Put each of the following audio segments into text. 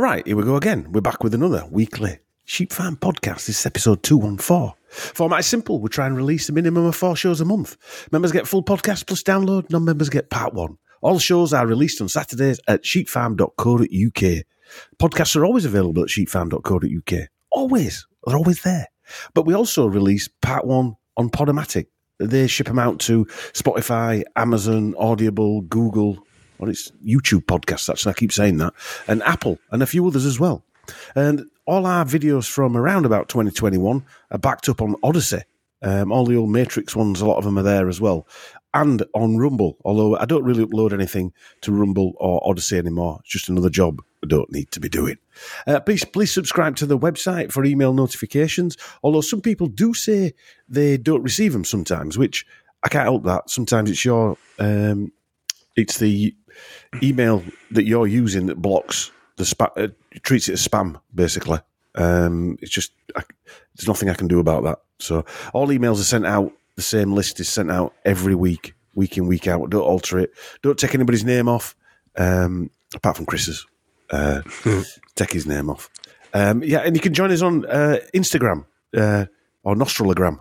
Right, here we go again. We're back with another weekly Sheep Farm podcast. This is episode 214. Format is simple. We try and release a minimum of 4 shows a month. Members get full podcast plus download. Non-members get part 1. All shows are released on Saturdays at sheepfarm.co.uk. Podcasts are always available at sheepfarm.co.uk. Always. They're always there. But we also release part 1 on Podomatic. They ship them out to Spotify, Amazon, Audible, Google. Well, it's YouTube podcasts, actually, I keep saying that, and Apple, and a few others as well. And all our videos from around about 2021 are backed up on Odyssey. All the old Matrix ones, a lot of them are there as well. And on Rumble, although I don't really upload anything to Rumble or Odyssey anymore. It's just another job I don't need to be doing. Please subscribe to the website for email notifications, although some people do say they don't receive them sometimes, which I can't help that. Sometimes it's your... it's the email that you're using that blocks the spam, treats it as spam, basically. It's just, there's nothing I can do about that. So all emails are sent out. The same list is sent out every week, week in, week out. Don't alter it. Don't take anybody's name off, apart from Chris's. Take his name off. And you can join us on Instagram or Nostralagram.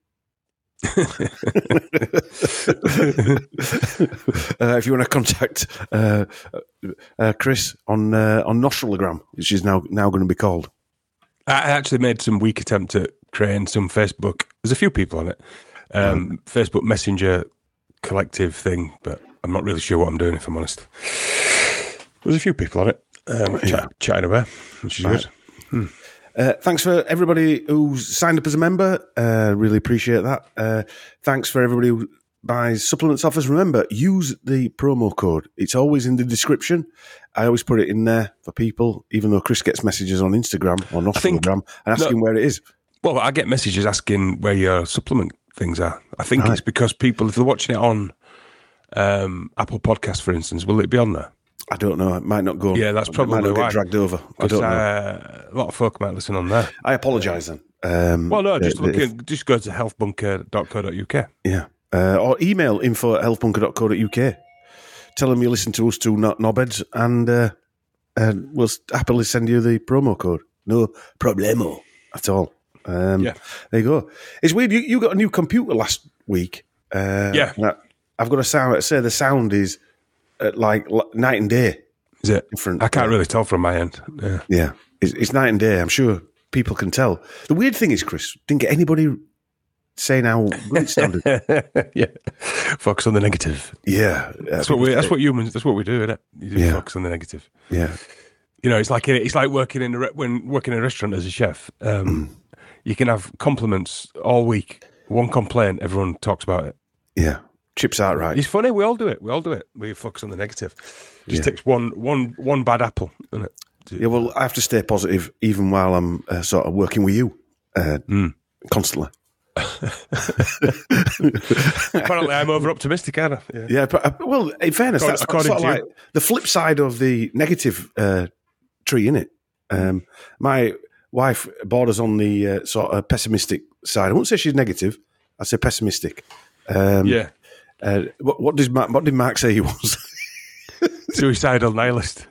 If you want to contact Chris on Nostralagram, which is now going to be called. I actually made some weak attempt at creating some Facebook. There's a few people on it. Facebook Messenger collective thing, but I'm not really sure what I'm doing, if I'm honest. There's a few people on it, chatting away, which is good. Thanks for everybody who's signed up as a member. Really appreciate that. Thanks for everybody who buys supplements off us. Remember, use the promo code. It's always in the description. I always put it in there for people, even though Chris gets messages on Instagram or Nostralagram and asking where it is. Well, I get messages asking where your supplement things are. I think it's because people, if they're watching it on Apple Podcasts, for instance, will it be on there? I don't know. It might not go. Yeah, that's probably why. It might not why. get dragged over. I don't know. A lot of folk might listen on there. I apologise then. Just go to healthbunker.co.uk. Yeah. Or email info@healthbunker.co.uk. Tell them you listen to us two knobheads and we'll happily send you the promo code. No problemo at all. There you go. It's weird. You got a new computer last week. I've got to say the sound is like night and day. Is it? Different. I can't really tell from my end. Yeah. It's night and day. I'm sure people can tell. The weird thing is, Chris, didn't get anybody saying how good it sounded. Yeah. Focus on the negative. Yeah. That's what humans, that's what we do, isn't it? You do focus on the negative. Yeah. You know, it's like working in a restaurant as a chef. You can have compliments all week. One complaint, everyone talks about it. Yeah. Chips out right. It's funny. We all do it. We focus on the negative. It just takes one bad apple, doesn't it? Yeah, well, I have to stay positive even while I'm sort of working with you constantly. Apparently, I'm over-optimistic, aren't I? Yeah, but, well, in fairness, that's sort of like the flip side of the negative tree, isn't it? My wife borders on the sort of pessimistic side. I won't say she's negative. I say pessimistic. What did Mark say he was? Suicidal nihilist.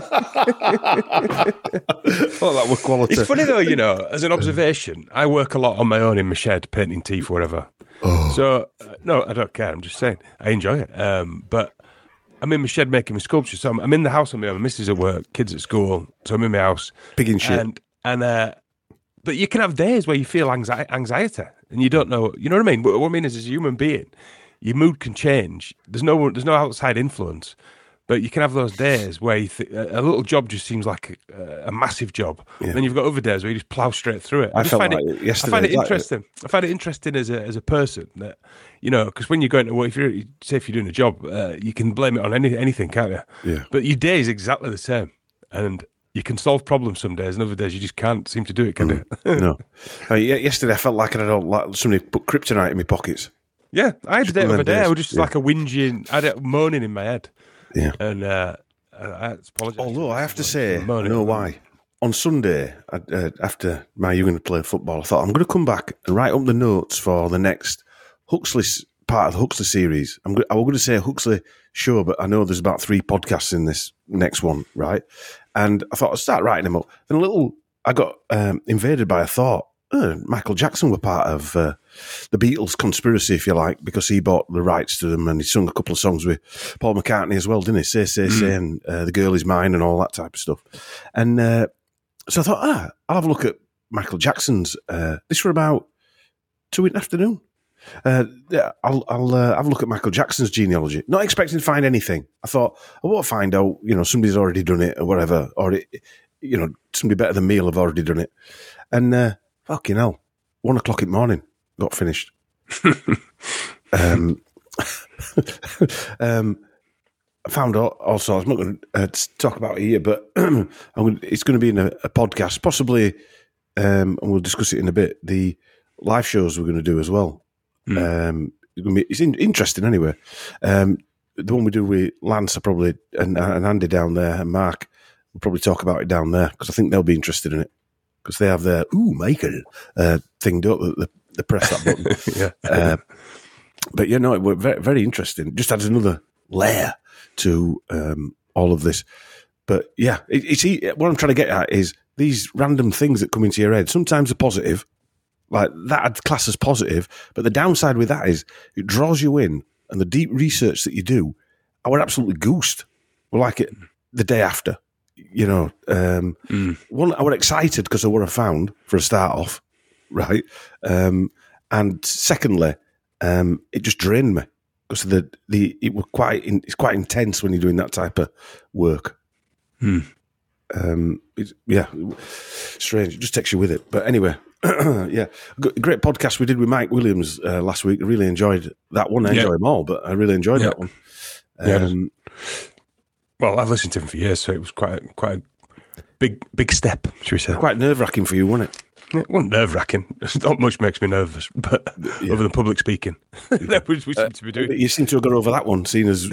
That was quality. It's funny though, you know, as an observation, I work a lot on my own in my shed, painting teeth, whatever. So, no, I don't care. I'm just saying, I enjoy it. But I'm in my shed making my sculpture. So I'm in the house on my own. My missus at work, kids at school. So I'm in my house. Big and shit. But you can have days where you feel anxiety and you don't know, you know what I mean? What I mean is, as a human being, your mood can change. There's no outside influence. But you can have those days where you a little job just seems like a massive job. Yeah. And then you've got other days where you just plough straight through it. I find it interesting. I find it interesting as a person that, you know, because when you're going to work, if you're doing a job, you can blame it on anything, can't you? Yeah. But your day is exactly the same, and you can solve problems some days, and other days you just can't seem to do it, can you? No. Yesterday I felt like somebody put kryptonite in my pockets. Yeah, I had a day the other day. I was just like a whinging, I had moaning in my head. Yeah, and I apologise. Although I have to say, I know why. On Sunday, after my young play football, I thought I'm going to come back and write up the notes for the next Huxley's part of the Huxley series. I was going to say Huxley show, but I know there's about 3 podcasts in this next one, right? And I thought I'd start writing them up. Then I got invaded by a thought. Michael Jackson were part of the Beatles conspiracy, if you like, because he bought the rights to them and he sung a couple of songs with Paul McCartney as well, didn't he? Say, and The Girl Is Mine and all that type of stuff. And so I thought, I'll have a look at Michael Jackson's. This were about 2 in the afternoon. I'll have a look at Michael Jackson's genealogy. Not expecting to find anything. I thought, I won't find out, somebody's already done it or whatever, or, somebody better than me will have already done it. And fucking hell, 1 o'clock in the morning, got finished. I found also, I'm not going to talk about it here, but it's going to be in a podcast, possibly, and we'll discuss it in a bit, the live shows we're going to do as well. It's interesting anyway. The one we do with Lance, and Andy down there, and Mark, we'll probably talk about it down there, because I think they'll be interested in it. Because they have their Michael thing, don't they press that button. Yeah. But it was very, very interesting. Just adds another layer to all of this. But yeah, what I'm trying to get at is these random things that come into your head. Sometimes are positive, like that I'd class as positive. But the downside with that is it draws you in, and the deep research that you do, I were absolutely goosed. Well, like it the day after. One, I was excited because of what I found for a start off, right? And secondly, it just drained me because it's quite intense when you're doing that type of work. Strange. It just takes you with it. But anyway, yeah, great podcast we did with Mike Williams last week. I really enjoyed that one. I enjoy them all, but I really enjoyed that one. Well, I've listened to him for years, so it was quite a big step, should we say. Quite nerve-wracking for you, wasn't it? It wasn't nerve-wracking. Not much makes me nervous, but other than public speaking. We seem to be doing. You seem to have got over that one, seeing as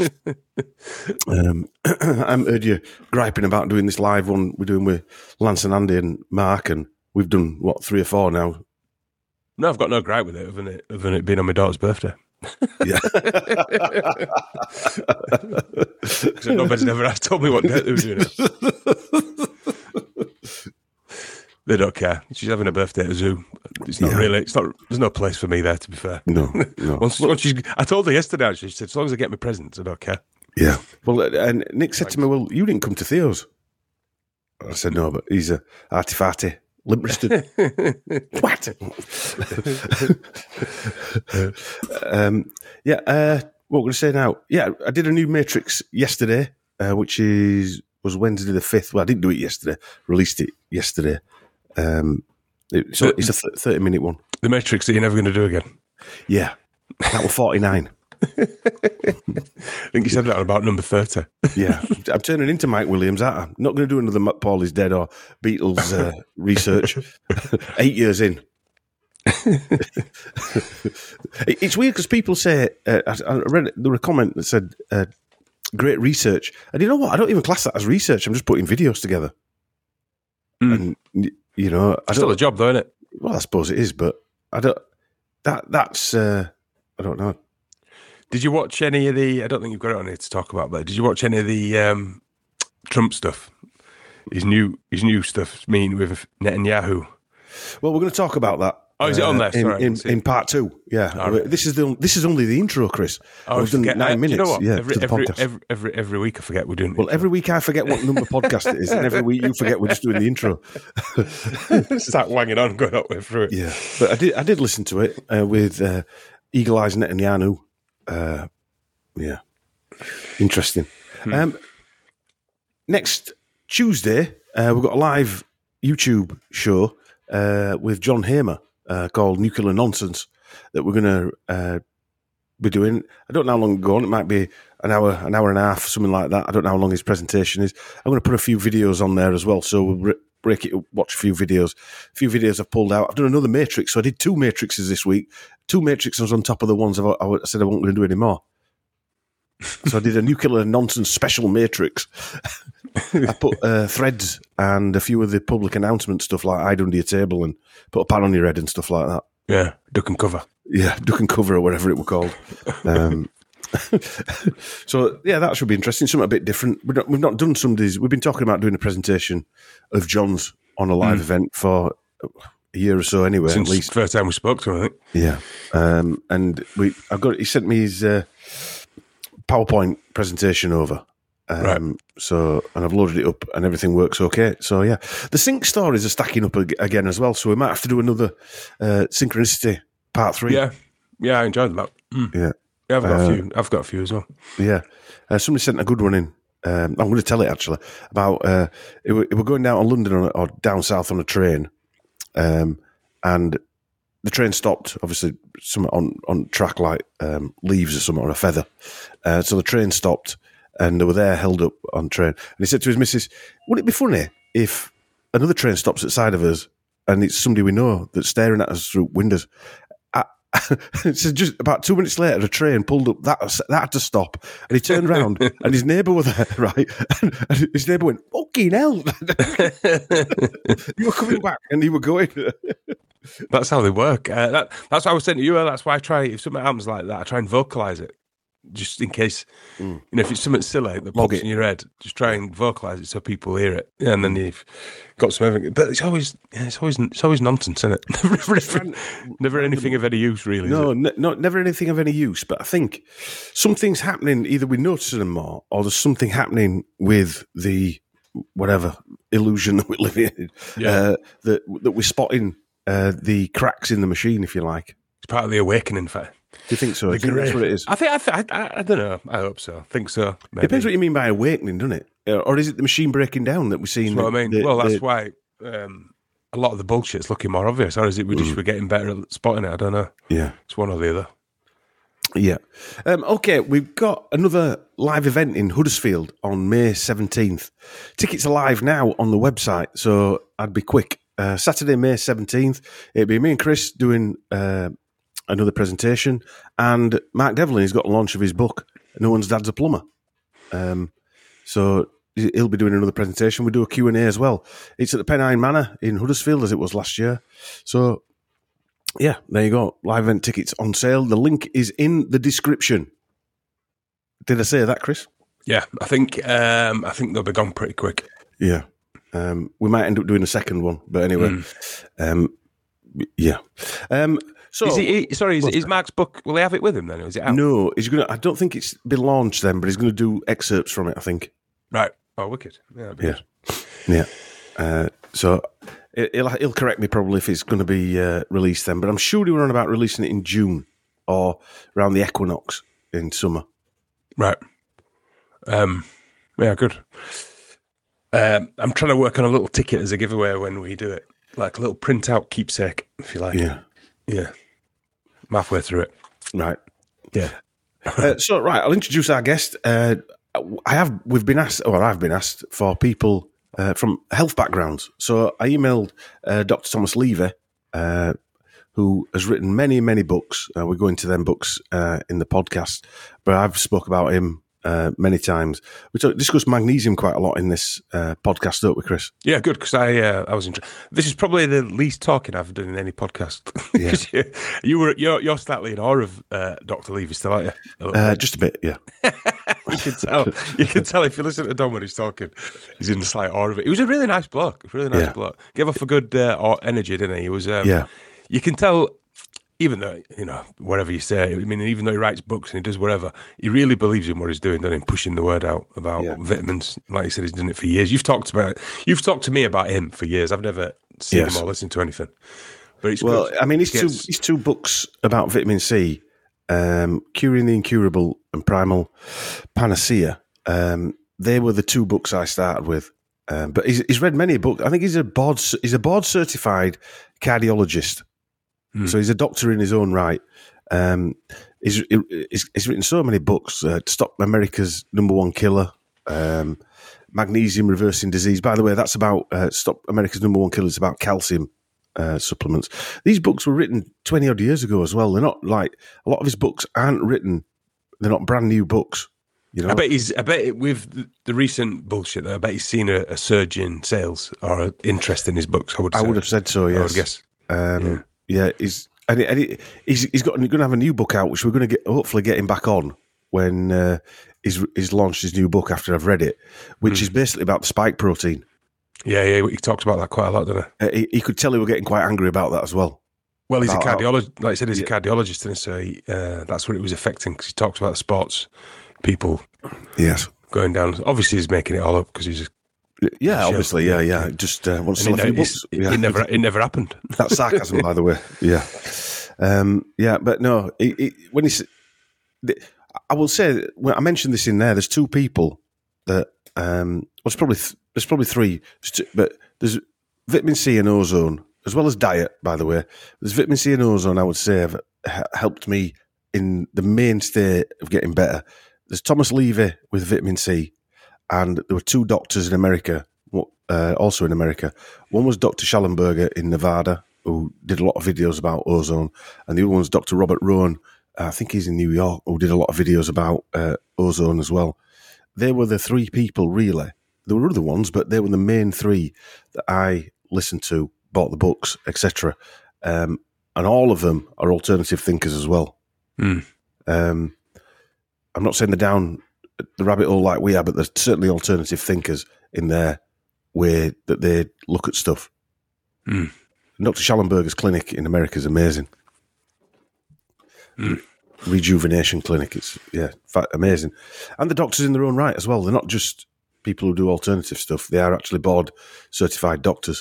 I heard you griping about doing this live one we're doing with Lance and Andy and Mark, and we've done, 3 or 4 now? No, I've got no gripe with it, other than it being on my daughter's birthday. Yeah. Because nobody's ever told me what date they were doing it. They don't care. She's having a birthday at a zoo. It's not really. It's not. There's no place for me there, to be fair. No. I told her yesterday. Actually, she said, "As long as I get my presents, I don't care." Yeah. Well, and Nick said to me, "Well, you didn't come to Theo's." I said, "No, but he's a arty-farty limp-wristed." What? What we're going to say now? Yeah, I did a new Matrix yesterday, which was Wednesday the 5th. Well, I didn't do it yesterday. Released it yesterday. It's a 30-minute one. The Matrix that you're never going to do again. Yeah, that was 49. I think you said that about number 30. Yeah, I'm turning into Mike Williams, aren't I? Not going to do another Paul is Dead or Beatles research. 8 years in. It's weird because people say, I read there was a comment that said, great research. And you know what? I don't even class that as research. I'm just putting videos together. And, it's still a job, though, isn't it? Well, I suppose it is, but I don't, that's, I don't know. Did you watch any of the, I don't think you've got it on here to talk about, but did you watch any of the Trump stuff? His new stuff, mean with Netanyahu? Well, we're going to talk about that. Oh, is it on there? Sorry, in part 2, yeah. Right. This is only the intro, Chris. We've done 9 minutes. You know what? Yeah, every week I forget we're doing. Well, every week I forget what number podcast it is, and every week you forget we're just doing the intro. Start wanging on, going up way through it. Yeah, but I did listen to it with Eagle Eyes Netanyahu. Yeah, interesting. Next Tuesday, we've got a live YouTube show with John Hamer called Nuclear Nonsense that we're going to be doing. I don't know how long ago. It might be an hour and a half, something like that. I don't know how long his presentation is. I'm going to put a few videos on there as well, so we'll break it, watch a few videos. A few videos I've pulled out. I've done another Matrix, so I did 2 Matrixes this week. 2 Matrixes on top of the ones I said I wasn't going to do anymore. So I did a Nuclear Nonsense special Matrix. I put threads and a few of the public announcement stuff like hide under your table and put a pan on your head and stuff like that. Yeah, duck and cover. Yeah, duck and cover or whatever it were called. So yeah, that should be interesting. Something a bit different. We've not done some of these. We've been talking about doing a presentation of John's on a live event for a year or so anyway. Since at least the first time we spoke to him, I think. Yeah, and he sent me his PowerPoint presentation over. Right. So, and I've loaded it up and everything works okay. So yeah, the sync stories are stacking up again as well. So we might have to do another Synchronicity Part 3. Yeah, I enjoyed that. Yeah. Yeah, I've got a few as well. Yeah. Somebody sent a good one in. I'm going to tell it actually about it we're going down to London or down south on a train, and the train stopped. Obviously, some on track like leaves or something or a feather. So the train stopped, and they were there held up on train. And he said to his missus, "Would it be funny if another train stops at the side of us, and it's somebody we know that's staring at us through windows?" So just about 2 minutes later, the train pulled up. That had to stop, and he turned around, and his neighbour was there, right? And his neighbour went, "Fucking hell!" You were coming back, and you were going. That's how they work. That's what I was saying to you. That's why I try. If something happens like that, I try and vocalize it, just in case. If it's something silly that pops in your head, just try and vocalize it so people hear it, and then you've got some evidence. But it's always nonsense, isn't it? Never anything of any use, really. No, never anything of any use. But I think something's happening. Either we're noticing them more, or there's something happening with the whatever illusion that we're living in. Yeah. That we're spotting the cracks in the machine, if you like. It's part of the awakening, fair. Do you think so? I think that's what it is. I don't know. I hope so. I think so. Maybe. Depends what you mean by awakening, doesn't it? Or is it the machine breaking down that we're seeing? That's what I mean. That's why a lot of the bullshit's looking more obvious. Or is it we're getting better at spotting it? I don't know. Yeah. It's one or the other. Yeah. Okay, we've got another live event in Huddersfield on May 17th. Tickets are live now on the website, so I'd be quick. Saturday, May 17th. It'll be me and Chris doing another presentation, and Mark Devlin, he's got a launch of his book, No One's Dad's a Plumber. So he'll be doing another presentation. We do a Q&A as well. It's at the Pennine Manor in Huddersfield, as it was last year. So, yeah, there you go. Live event tickets on sale. The link is in the description. Did I say that, Chris? Yeah, I think they'll be gone pretty quick. Yeah. We might end up doing a second one, but anyway. Yeah. So, is Mark's book? Will they have it with him then? Or is it out? No, he's gonna. I don't think it's been launched then, but he's going to do excerpts from it. I think. Right. Oh, wicked. Yeah. Yeah. Yeah. So he'll correct me probably if it's going to be released then, but I'm sure they were on about releasing it in June or around the equinox in summer. Right. Yeah. Good. I'm trying to work on a little ticket as a giveaway when we do it, like a little printout keepsake, if you like. Yeah. Yeah. I'm halfway through it. Right. Yeah. So, I'll introduce our guest. I've been asked for people from health backgrounds. So I emailed Dr. Thomas Levy, who has written many, many books. We go into them books in the podcast, but I've spoke about him many times. We discussed magnesium quite a lot in this podcast, don't we, Chris? Yeah, good, because I was interested. This is probably the least talking I've done in any podcast. Yeah. You're slightly in awe of Dr. Levy still, aren't you? Just a bit, yeah. You can tell if you listen to Dom when he's talking, he's in the slight awe of it. He was a really nice bloke, bloke. Gave off a good energy, didn't he? He was. You can tell. Even though, whatever you say, even though he writes books and he does whatever, he really believes in what he's doing, doesn't he? Pushing the word out about vitamins. Like you said, he's done it for years. You've talked to me about him for years. I've never seen him or listened to anything. But it's good. His two books about vitamin C, Curing the Incurable and Primal Panacea, they were the two books I started with. But he's read many books. I think he's a board certified cardiologist. So he's a doctor in his own right. He's written so many books. To Stop America's #1 Killer, Magnesium Reversing Disease. By the way, that's about Stop America's #1 Killer. It's about calcium supplements. These books were written 20 odd years ago as well. They're not like a lot of his books aren't written. They're not brand new books. I bet with the recent bullshit though, I bet he's seen a surge in sales or interest in his books. I would have said so. Yes. I would guess. Yeah, he's. he's going to have a new book out, which we're going to hopefully get him back on when he's launched his new book after I've read it, which is basically about the spike protein. Yeah, he talks about that quite a lot, doesn't he? He could tell he were getting quite angry about that as well. Well, he's a cardiologist. Like I said, he's a cardiologist, and so that's what it was affecting, because he talks about sports people. Yes, going down. Obviously, he's making it all up because he's. Obviously, yeah. Just wants to sell a few books. It never happened. That's sarcasm, by the way. Yeah, but no. When he's, I will say, when I mentioned this in there, there's two people that. There's probably three, but there's vitamin C and ozone, as well as diet, by the way. There's vitamin C and ozone, I would say, have helped me in the mainstay of getting better. There's Thomas Levy with vitamin C, and there were two doctors in America, also in America. One was Dr. Schallenberger in Nevada, who did a lot of videos about ozone, and the other one was Dr. Robert Rowan, I think he's in New York, who did a lot of videos about ozone as well. They were the three people, really. There were other ones, but they were the main three that I listened to, bought the books, etc. And all of them are alternative thinkers as well. I'm not saying they're down the rabbit hole like we are, but there's certainly alternative thinkers in their way that they look at stuff. Dr. Schallenberger's clinic in America is amazing. Rejuvenation clinic, it's amazing. And the doctors in their own right as well. They're not just people who do alternative stuff. They are actually board certified doctors.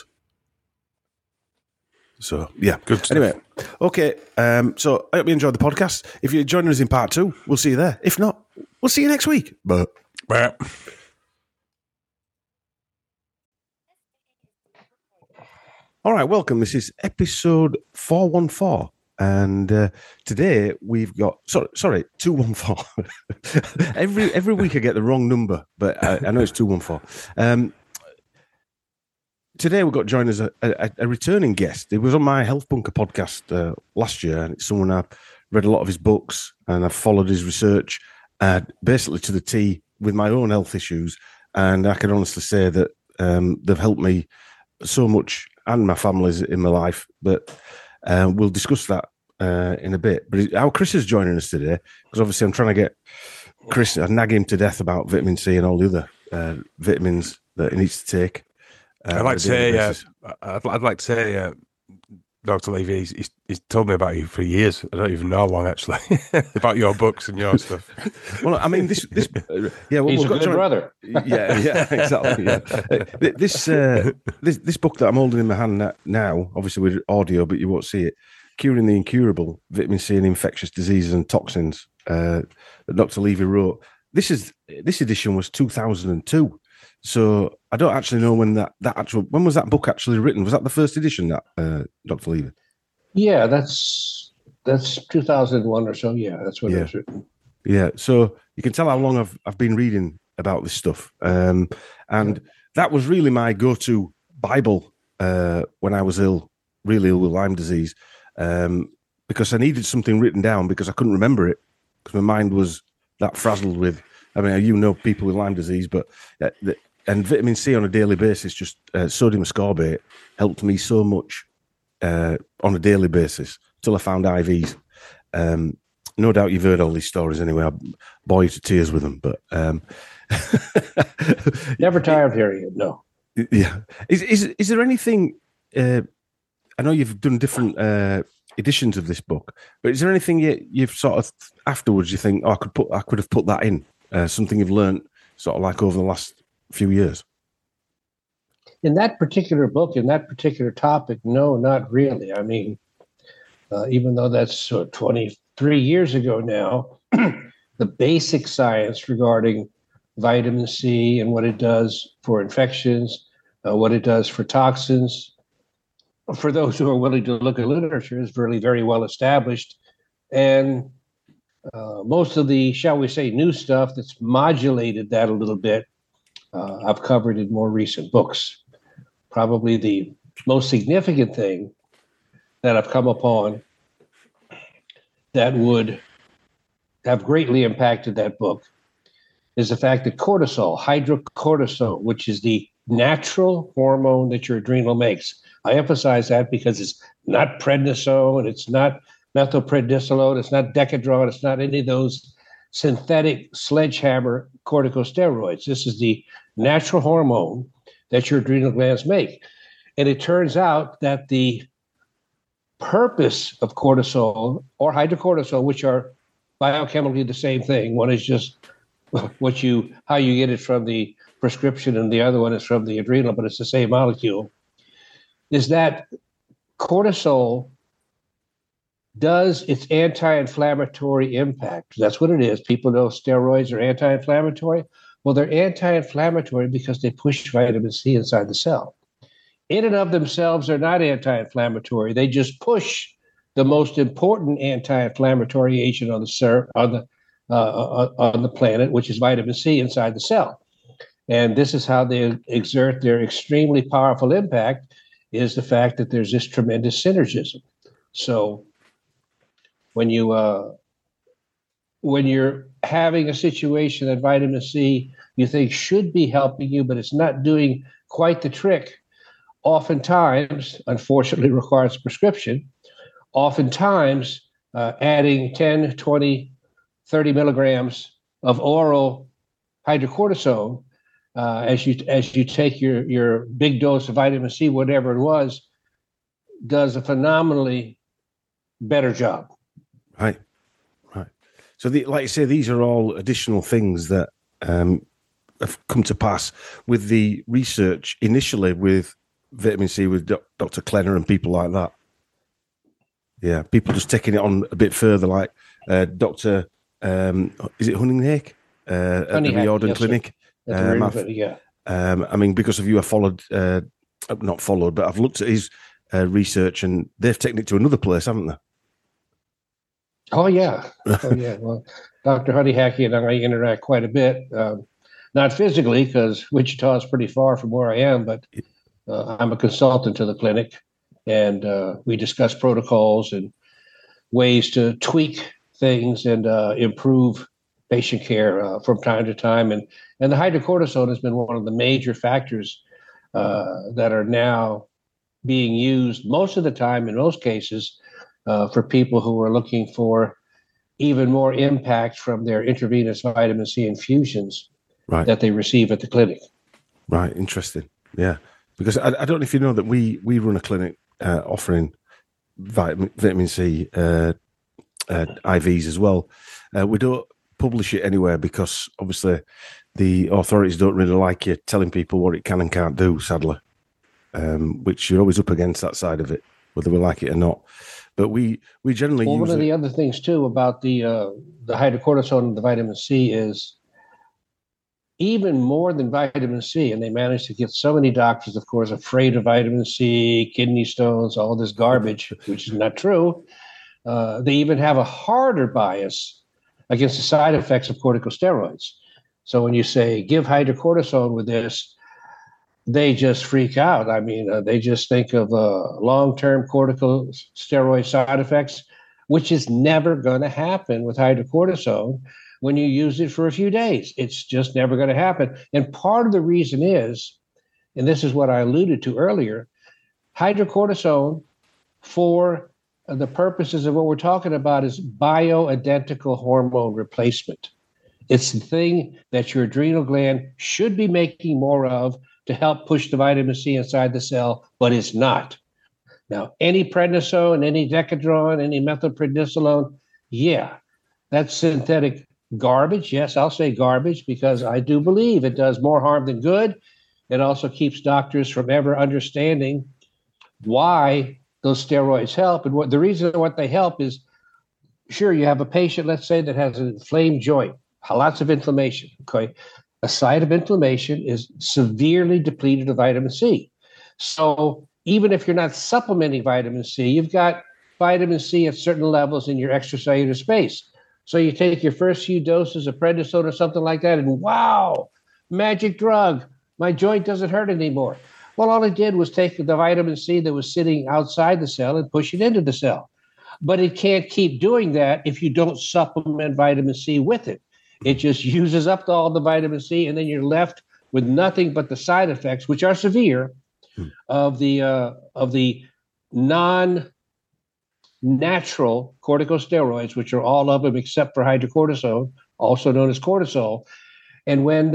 So, yeah. Good stuff. Anyway, okay. So, I hope you enjoyed the podcast. If you're joining us in part 2, we'll see you there. If not, we'll see you next week. But. All right, welcome. This is episode 414. And today we've got 214. every week I get the wrong number, but I know it's 214. Today we've got joined as a returning guest. It was on my Health Bunker podcast last year, and it's someone I've read a lot of his books and I've followed his research basically to the T with my own health issues. And I can honestly say that they've helped me so much and my family's in my life, but we'll discuss that in a bit. But how Chris is joining us today, because obviously I'm trying to get Chris, I nag him to death about vitamin C and all the other vitamins that he needs to take. I'd like to say, Dr. Levy, he's told me about you for years. I don't even know how long, actually, about your books and your stuff. Well, I mean, this he's a good brother. Yeah, exactly. Yeah. This book that I'm holding in my hand now, obviously with audio, but you won't see it. Curing the Incurable: Vitamin C and Infectious Diseases and Toxins, that Dr. Levy wrote. This edition was 2002. So I don't actually know when when was that book actually written? Was that the first edition, that Dr. Levy? Yeah, that's 2001 or so. Yeah, that's when it was written. Yeah, so you can tell how long I've been reading about this stuff, and that was really my go-to Bible when I was really ill with Lyme disease, because I needed something written down because I couldn't remember it because my mind was that frazzled with. I mean, people with Lyme disease, but and vitamin C on a daily basis, just sodium ascorbate, helped me so much on a daily basis till I found IVs. No doubt you've heard all these stories anyway. I bore you to tears with them, but never tired of hearing it. No. Yeah. Is there anything? I know you've done different editions of this book, but is there anything you've sort of afterwards you think, I could have put that in? Something you've learned sort of like over the last few years? In that particular book, in that particular topic, no, not really. I mean, even though that's 23 years ago now, the basic science regarding vitamin C and what it does for infections, what it does for toxins, for those who are willing to look at literature, is really very well established. And most of the, shall we say, new stuff that's modulated that a little bit, I've covered in more recent books. Probably the most significant thing that I've come upon that would have greatly impacted that book is the fact that cortisol, hydrocortisone, which is the natural hormone that your adrenal makes. I emphasize that because it's not prednisone, it's not methylprednisolone, it's not Decadron, it's not any of those synthetic sledgehammer corticosteroids. This is the natural hormone that your adrenal glands make. And it turns out that the purpose of cortisol or hydrocortisol, which are biochemically the same thing, one is just how you get it from the prescription, and the other one is from the adrenal, but it's the same molecule, is that cortisol does its anti-inflammatory impact. That's what it is. People know steroids are anti-inflammatory. Well, they're anti-inflammatory because they push vitamin C inside the cell. In and of themselves, they're not anti-inflammatory. They just push the most important anti-inflammatory agent on the planet, which is vitamin C, inside the cell. And this is how they exert their extremely powerful impact, is the fact that there's this tremendous synergism. So when you're having a situation that vitamin C you think should be helping you, but it's not doing quite the trick, oftentimes, unfortunately, requires a prescription. Oftentimes, adding 10, 20, 30 milligrams of oral hydrocortisone as you take your big dose of vitamin C, whatever it was, does a phenomenally better job. Right. So, like you say, these are all additional things that have come to pass with the research initially with vitamin C with Dr. Klenner and people like that. Yeah, people just taking it on a bit further, like Dr. Is it Hunninghake at the Riordan Clinic? Yeah. I mean, because of you, I followed, not followed, but I've looked at his research, and they've taken it to another place, haven't they? Oh, yeah. Well, Dr. Hunninghake and I interact quite a bit. Not physically, because Wichita is pretty far from where I am, but I'm a consultant to the clinic, and we discuss protocols and ways to tweak things and improve patient care from time to time. And the hydrocortisone has been one of the major factors that are now being used most of the time, in most cases, for people who are looking for even more impact from their intravenous vitamin C infusions that they receive at the clinic. Right, interesting. Yeah, because I don't know if you know that we run a clinic offering vitamin C IVs as well. We don't publish it anywhere because obviously the authorities don't really like you telling people what it can and can't do, sadly, which you're always up against that side of it, whether we like it or not. But we generally use one of the other things too about the hydrocortisone and the vitamin C is even more than vitamin C, and they managed to get so many doctors, of course, afraid of vitamin C, kidney stones, all this garbage, which is not true. They even have a harder bias against the side effects of corticosteroids. So when you say give hydrocortisone with this, they just freak out. I mean, they just think of long-term corticosteroid side effects, which is never going to happen with hydrocortisone when you use it for a few days. It's just never going to happen. And part of the reason is, and this is what I alluded to earlier, hydrocortisone, for the purposes of what we're talking about, is bioidentical hormone replacement. It's the thing that your adrenal gland should be making more of to help push the vitamin C inside the cell, but it's not. Now, any prednisone, any Decadron, any methylprednisolone, yeah, that's synthetic garbage. Yes, I'll say garbage because I do believe it does more harm than good. It also keeps doctors from ever understanding why those steroids help. And what the reason what they help is, sure, you have a patient, let's say, that has an inflamed joint, lots of inflammation, okay? A site of inflammation is severely depleted of vitamin C. So even if you're not supplementing vitamin C, you've got vitamin C at certain levels in your extracellular space. So you take your first few doses of prednisone or something like that, and wow, magic drug, my joint doesn't hurt anymore. Well, all it did was take the vitamin C that was sitting outside the cell and push it into the cell. But it can't keep doing that if you don't supplement vitamin C with it. It just uses up all the vitamin C, and then you're left with nothing but the side effects, which are severe, of the non-natural corticosteroids, which are all of them except for hydrocortisone, also known as cortisol. And when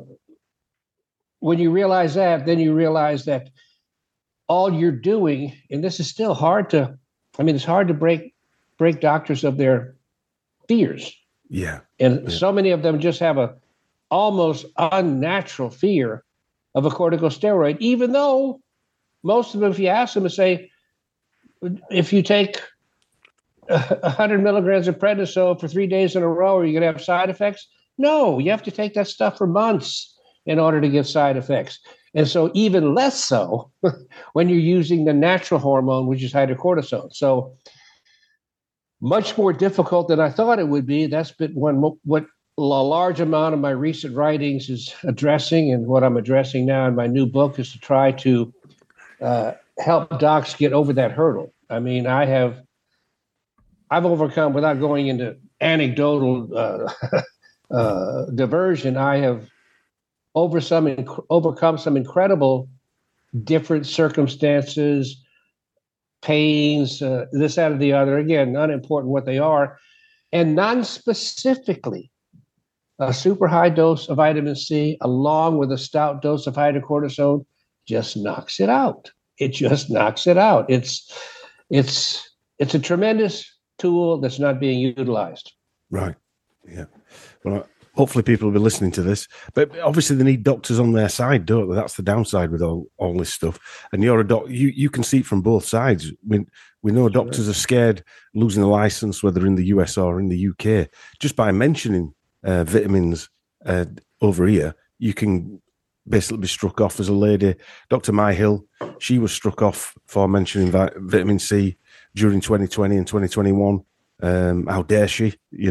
you realize that, then you realize that all you're doing, and this is still hard to, it's hard to break doctors of their fears. Yeah. And so many of them just have a almost unnatural fear of a corticosteroid, even though most of them, if you ask them, to say, if you take 100 milligrams of prednisone for 3 days in a row, are you going to have side effects? No, you have to take that stuff for months in order to get side effects. And so even less so when you're using the natural hormone, which is hydrocortisone. So much more difficult than I thought it would be. That's been what a large amount of my recent writings is addressing, and what I'm addressing now in my new book is to try to help docs get over that hurdle. I mean, I've overcome, without going into anecdotal diversion, I have overcome some incredible different circumstances, pains, this, that, or the other. Again, unimportant what they are, and non-specifically, a super high dose of vitamin C along with a stout dose of hydrocortisone just knocks it out. It just knocks it out. It's a tremendous tool that's not being utilized. Right. Yeah. Well, hopefully people will be listening to this, but obviously they need doctors on their side, don't they? That's the downside with all this stuff. And you're a doc. You can see it from both sides. We know doctors are scared losing a license, whether in the US or in the UK, just by mentioning vitamins over here. You can basically be struck off. As a lady, Dr. Myhill, she was struck off for mentioning vitamin C during 2020 and 2021. How dare she?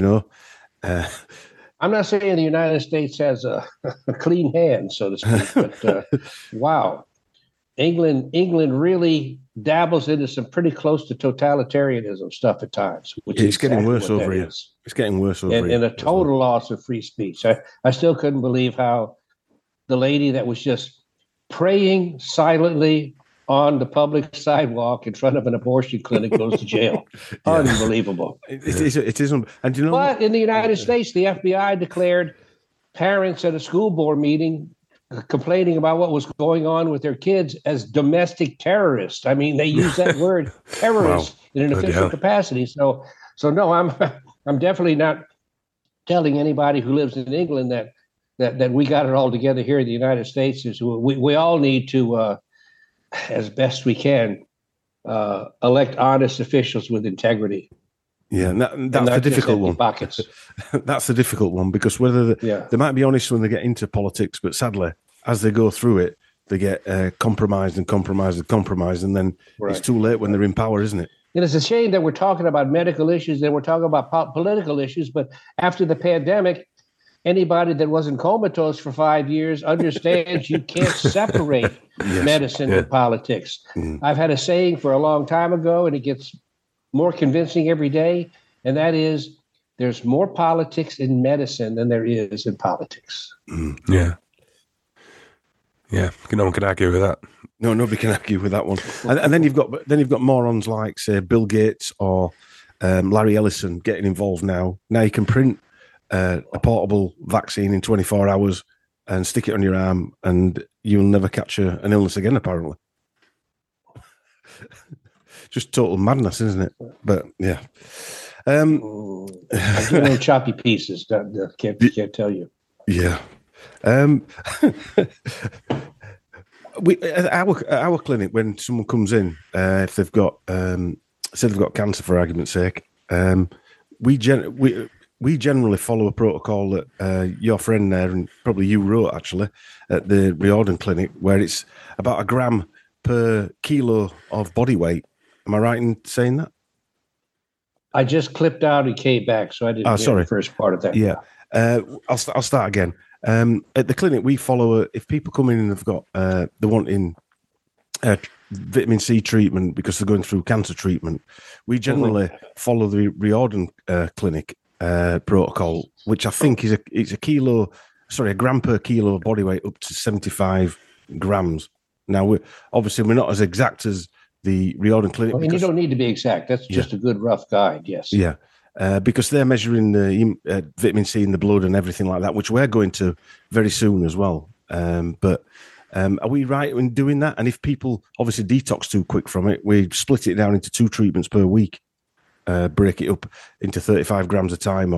I'm not saying the United States has a clean hand, so to speak, but wow, England really dabbles into some pretty close to totalitarianism stuff at times. Which it's getting worse over here. It's getting worse over here. And a total loss of free speech. I still couldn't believe how the lady that was just praying silently on the public sidewalk in front of an abortion clinic goes to jail. Unbelievable. It is. And but in the United States, the FBI declared parents at a school board meeting complaining about what was going on with their kids as domestic terrorists. I mean, they use that word terrorist in an official capacity. So no, I'm definitely not telling anybody who lives in England that we got it all together here in the United States. Is we all need to, as best we can, elect honest officials with integrity. Yeah, that's the difficult one. Pockets. That's the difficult one, because whether they might be honest when they get into politics, but sadly, as they go through it, they get compromised, and then it's too late when they're in power, isn't it? And it's a shame that we're talking about medical issues and we're talking about political issues, but after the pandemic, anybody that wasn't comatose for 5 years understands you can't separate medicine and politics. I've had a saying for a long time ago, and it gets more convincing every day, and that is, there's more politics in medicine than there is in politics. Yeah. No one can argue with that. No, nobody can argue with that one. And then you've got morons like, say, Bill Gates or Larry Ellison getting involved now. Now you can print a portable vaccine in 24 hours and stick it on your arm, and you'll never catch an illness again, apparently. Just total madness, isn't it? But yeah. I do know choppy pieces. Can't tell you. Yeah. Our clinic, when someone comes in, if they've got say they've got cancer, for argument's sake, we generally follow a protocol that your friend there, and probably you wrote actually, at the Riordan Clinic, where it's about 1 gram per kilo of body weight. Am I right in saying that? I just clipped out and came back, so I didn't get the first part of that. Yeah. I'll start again. At the clinic, we follow, if people come in and they've got, they're wanting vitamin C treatment because they're going through cancer treatment, we generally follow the Riordan Clinic protocol, which I think is a kilo a gram per kilo of body weight up to 75 grams. Now, we're not as exact as the Riordan Clinic. Well, and you don't need to be exact. That's just a good rough guide, yes. Yeah, because they're measuring the vitamin C in the blood and everything like that, which we're going to very soon as well. But are we right in doing that? And if people obviously detox too quick from it, we split it down into 2 treatments per week, break it up into 35 grams a time,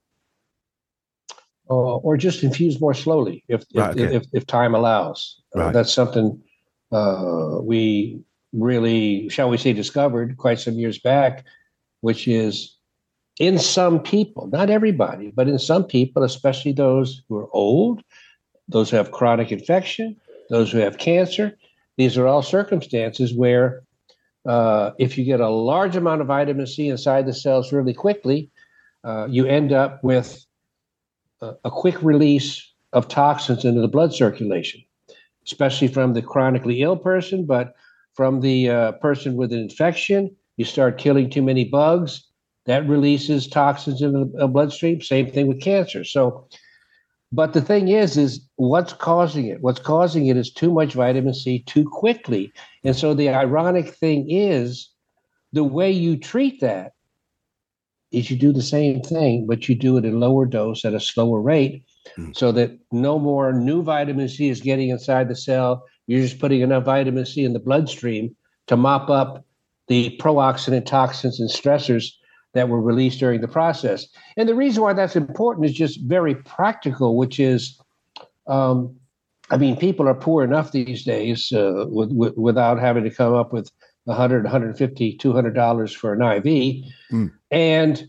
or just infuse more slowly if time allows. Right. That's something we really, shall we say, discovered quite some years back, which is in some people, not everybody, but in some people, especially those who are old, those who have chronic infection, those who have cancer, these are all circumstances where if you get a large amount of vitamin C inside the cells really quickly, you end up with a quick release of toxins into the blood circulation, especially from the chronically ill person, but from the person with an infection. You start killing too many bugs, that releases toxins into the bloodstream. Same thing with cancer. So, but the thing is what's causing it? What's causing it is too much vitamin C too quickly. And so the ironic thing is the way you treat that is you do the same thing, but you do it in lower dose at a slower rate so that no more new vitamin C is getting inside the cell. You're just putting enough vitamin C in the bloodstream to mop up the pro-oxidant toxins and stressors that were released during the process. And the reason why that's important is just very practical, which is, people are poor enough these days without having to come up with $100, $150, $200 for an IV. And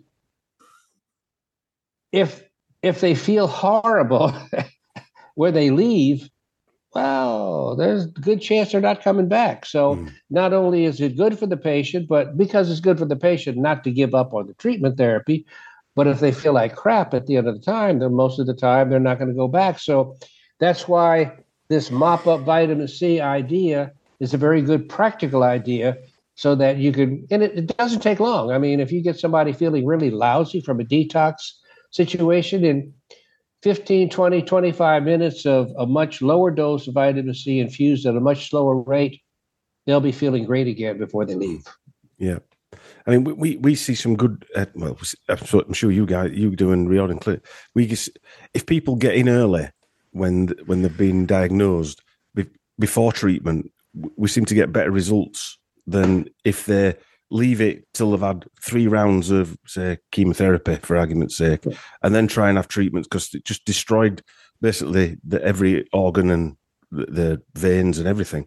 if they feel horrible where they leave, well, there's a good chance they're not coming back. So not only is it good for the patient, but because it's good for the patient not to give up on the treatment therapy, but if they feel like crap at the end of the time, then most of the time they're not going to go back. So that's why this mop-up vitamin C idea is a very good practical idea so that you can, and it doesn't take long. I mean, if you get somebody feeling really lousy from a detox situation in 15, 20, 25 minutes of a much lower dose of vitamin C infused at a much slower rate, they'll be feeling great again before they leave. Yeah. I mean, we see some good, I'm sure you doing Riordan Clinic. If people get in early when they've been diagnosed before treatment, we seem to get better results than if they leave it till they've had 3 rounds of, say, chemotherapy, for argument's sake, and then try and have treatments, because it just destroyed basically every organ and the veins and everything.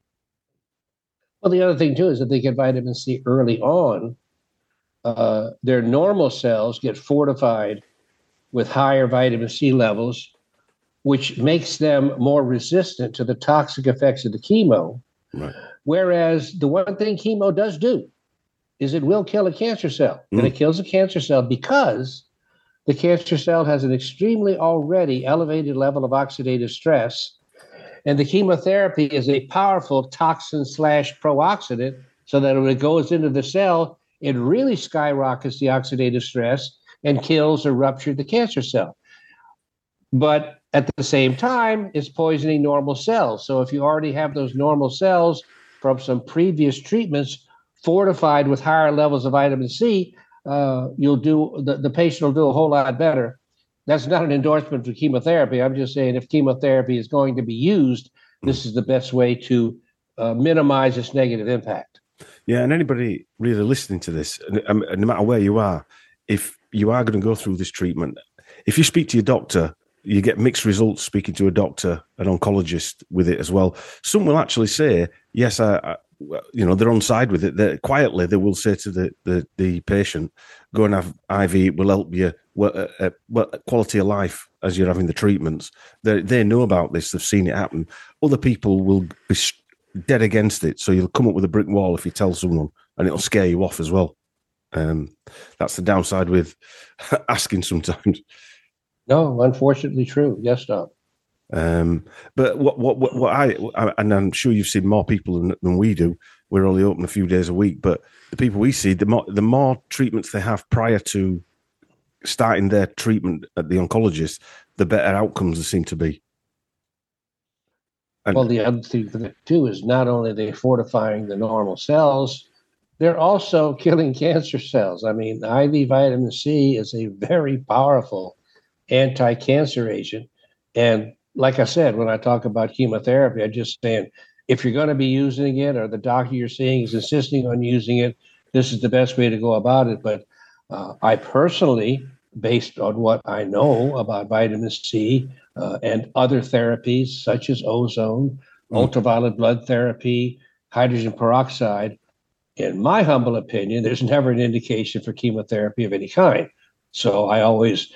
Well, the other thing, too, is that they get vitamin C early on. Their normal cells get fortified with higher vitamin C levels, which makes them more resistant to the toxic effects of the chemo. Right. Whereas the one thing chemo does do is it will kill a cancer cell. And it kills a cancer cell because the cancer cell has an extremely already elevated level of oxidative stress. And the chemotherapy is a powerful toxin/pro-oxidant, so that when it goes into the cell, it really skyrockets the oxidative stress and kills or ruptures the cancer cell. But at the same time, it's poisoning normal cells. So if you already have those normal cells from some previous treatments fortified with higher levels of vitamin C, the patient will do a whole lot better. That's not an endorsement for chemotherapy. I'm just saying if chemotherapy is going to be used, this is the best way to minimize its negative impact. Yeah, and anybody really listening to this, no matter where you are, if you are going to go through this treatment, if you speak to your doctor, you get mixed results speaking to a doctor, an oncologist with it as well. Some will actually say, yes, they're on side with it. Quietly, they will say to the patient, go and have IV, it will help you, quality of life as you're having the treatments. They know about this, they've seen it happen. Other people will be dead against it, so you'll come up with a brick wall if you tell someone, and it'll scare you off as well. That's the downside with asking sometimes. No, unfortunately true. Yes, Tom. But what and I'm sure you've seen more people than we do. We're only open a few days a week, but the people we see, the more treatments they have prior to starting their treatment at the oncologist, the better outcomes there seem to be. And well, the other thing too is not only are they fortifying the normal cells, they're also killing cancer cells. I mean, IV vitamin C is a very powerful anti-cancer agent. And like I said, when I talk about chemotherapy, I'm just saying, if you're going to be using it or the doctor you're seeing is insisting on using it, this is the best way to go about it. But I personally, based on what I know about vitamin C and other therapies such as ozone, ultraviolet blood therapy, hydrogen peroxide, in my humble opinion, there's never an indication for chemotherapy of any kind. So I always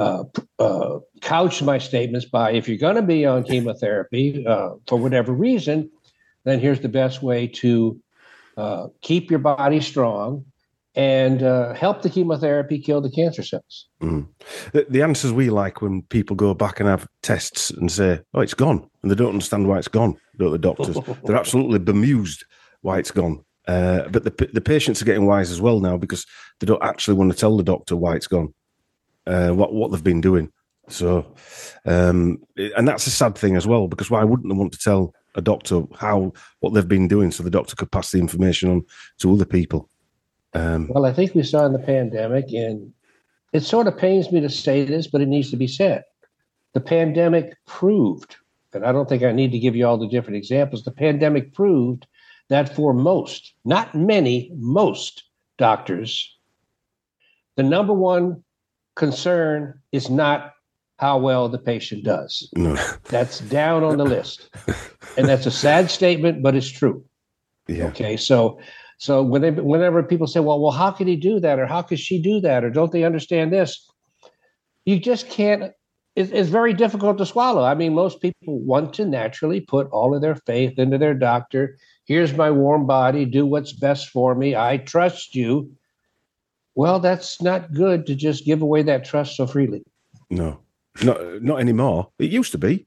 couch my statements by, if you're going to be on chemotherapy for whatever reason, then here's the best way to keep your body strong and help the chemotherapy kill the cancer cells. Mm. The answers we like when people go back and have tests and say, oh, it's gone. And they don't understand why it's gone, don't the doctors? They're absolutely bemused why it's gone. But the patients are getting wise as well now, because they don't actually want to tell the doctor why it's gone, what they've been doing. So, and that's a sad thing as well, because why wouldn't they want to tell a doctor what they've been doing so the doctor could pass the information on to other people? Well, I think we saw in the pandemic, and it sort of pains me to say this, but it needs to be said. The pandemic proved, and I don't think I need to give you all the different examples, the pandemic proved that for most, not many, most doctors, the number one concern is not how well the patient does. No. That's down on the list. And that's a sad statement, but it's true. Yeah. Okay, so whenever people say, well, how could he do that? Or how could she do that? Or don't they understand this? You just can't. It's very difficult to swallow. I mean, most people want to naturally put all of their faith into their doctor. Here's my warm body. Do what's best for me. I trust you. Well, that's not good to just give away that trust so freely. No, not anymore. It used to be.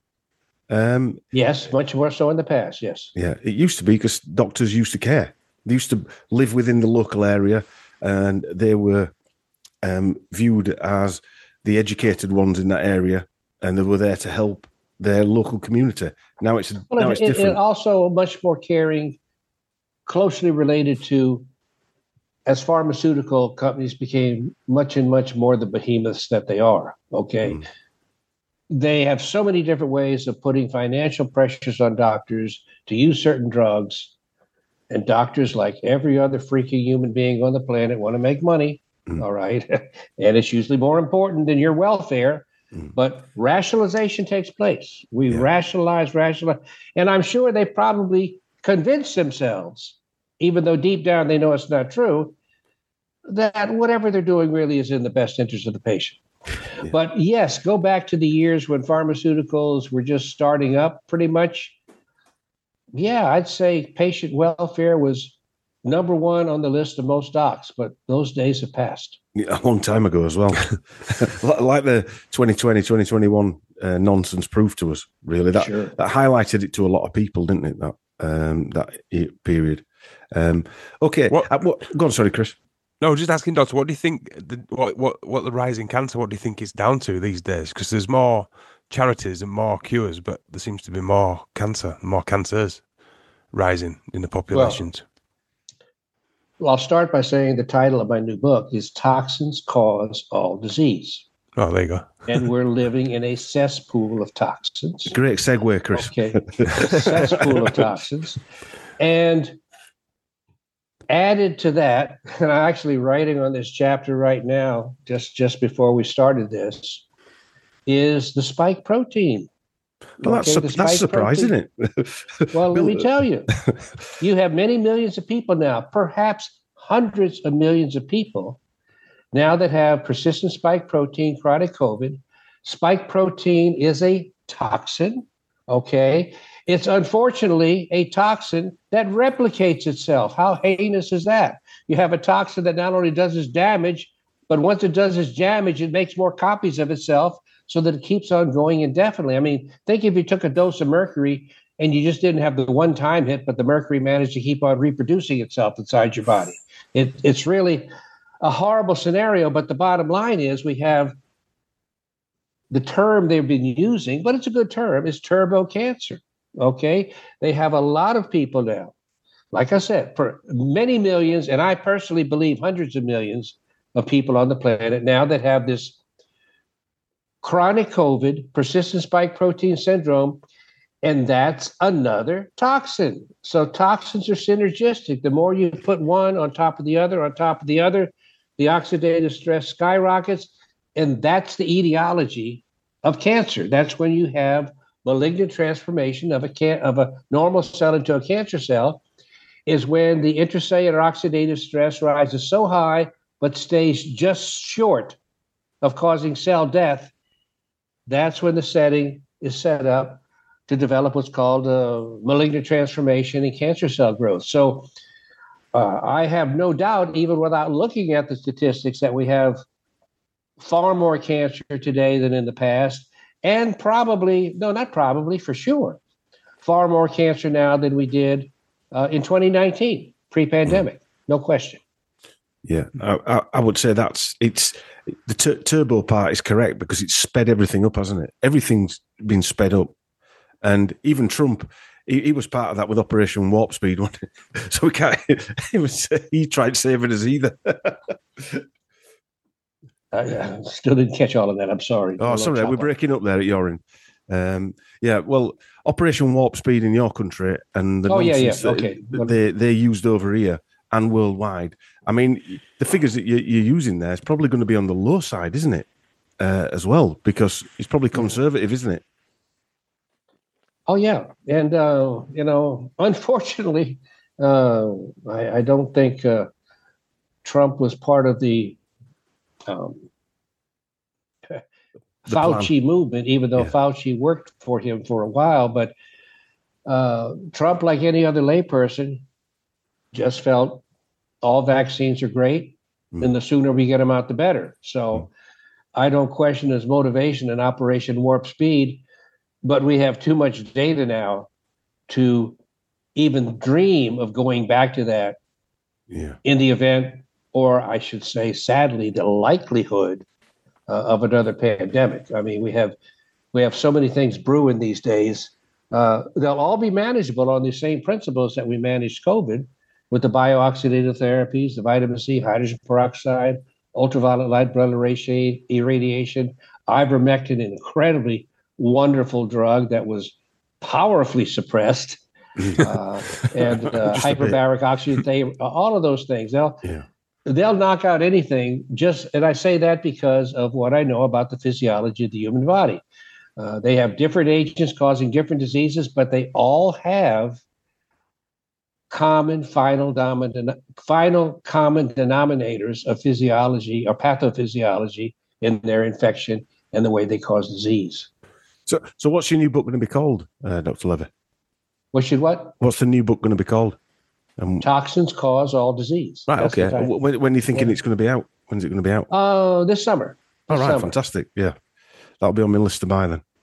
Yes, much more so in the past, yes. Yeah, it used to be, because doctors used to care. They used to live within the local area, and they were viewed as the educated ones in that area, and they were there to help their local community. Now it's different. And also much more caring, closely related to, as pharmaceutical companies became much and much more the behemoths that they are. Okay. They have so many different ways of putting financial pressures on doctors to use certain drugs. And doctors, like every other freaking human being on the planet, want to make money. All right. And it's usually more important than your welfare. But rationalization takes place. We rationalize. And I'm sure they probably convince themselves, even though deep down they know it's not true, that whatever they're doing really is in the best interest of the patient. Yeah. But yes, go back to the years when pharmaceuticals were just starting up pretty much. Yeah, I'd say patient welfare was number one on the list of most docs, but those days have passed. Yeah, a long time ago as well. Like the 2020, 2021 nonsense proved to us, really. That highlighted it to a lot of people, didn't it, that period? Okay. Go on, sorry, Chris. No, just asking, Doctor, what do you think, what the rise in cancer, what do you think it's down to these days? Because there's more charities and more cures, but there seems to be more cancers rising in the populations. Well, I'll start by saying the title of my new book is Toxins Cause All Disease. Oh, there you go. And we're living in a cesspool of toxins. Great segue, Chris. Okay, a cesspool of toxins. And added to that, and I'm actually writing on this chapter right now, just before we started this, is the spike protein. Well, that's surprising, isn't it? Well, let me tell you, you have many millions of people now, perhaps hundreds of millions of people now that have persistent spike protein, chronic COVID. Spike protein is a toxin, okay? It's unfortunately a toxin that replicates itself. How heinous is that? You have a toxin that not only does its damage, but once it does its damage, it makes more copies of itself so that it keeps on going indefinitely. I mean, think if you took a dose of mercury and you just didn't have the one-time hit, but the mercury managed to keep on reproducing itself inside your body. It's really a horrible scenario. But the bottom line is we have the term they've been using, but it's a good term, is turbo cancer. Okay. They have a lot of people now, like I said, for many millions, and I personally believe hundreds of millions of people on the planet now that have this chronic COVID, persistent spike protein syndrome, and that's another toxin. So toxins are synergistic. The more you put one on top of the other, the oxidative stress skyrockets, and that's the etiology of cancer. That's when you have malignant transformation of a normal cell into a cancer cell, is when the intracellular oxidative stress rises so high but stays just short of causing cell death. That's when the setting is set up to develop what's called malignant transformation and cancer cell growth. So I have no doubt, even without looking at the statistics, that we have far more cancer today than in the past, and for sure, far more cancer now than we did in 2019, pre-pandemic, no question. Yeah, I would say it's the turbo part is correct because it's sped everything up, hasn't it? Everything's been sped up, and even Trump, he was part of that with Operation Warp Speed, wasn't he? So we can't. He tried saving us either. I still didn't catch all of that. I'm sorry. Oh, sorry, we're breaking up there at your end. Yeah, well, Operation Warp Speed in your country and the nonsense that they used over here and worldwide. I mean, the figures that you're using there is probably going to be on the low side, isn't it? As well, because it's probably conservative, isn't it? Oh, yeah. And, unfortunately, I don't think Trump was part of the Fauci movement, even though Fauci worked for him for a while. But Trump, like any other layperson, just felt all vaccines are great, and the sooner we get them out, the better. So I don't question his motivation in Operation Warp Speed, but we have too much data now to even dream of going back to that in the event, or I should say, sadly, the likelihood of another pandemic. I mean, we have so many things brewing these days. They'll all be manageable on the same principles that we managed COVID, with the biooxidative therapies, the vitamin C, hydrogen peroxide, ultraviolet light blood irradiation, ivermectin, an incredibly wonderful drug that was powerfully suppressed, and hyperbaric oxygen therapy, all of those things. They'll knock out anything. And I say that because of what I know about the physiology of the human body. They have different agents causing different diseases, but they all have common common denominators of physiology or pathophysiology in their infection and the way they cause disease. So what's your new book going to be called, Dr. Levy? What's the new book going to be called? Toxins Cause All Disease. Right, okay. When are you thinking it's going to be out? When's it going to be out? This summer. All right, fantastic. Yeah, that'll be on my list to buy then.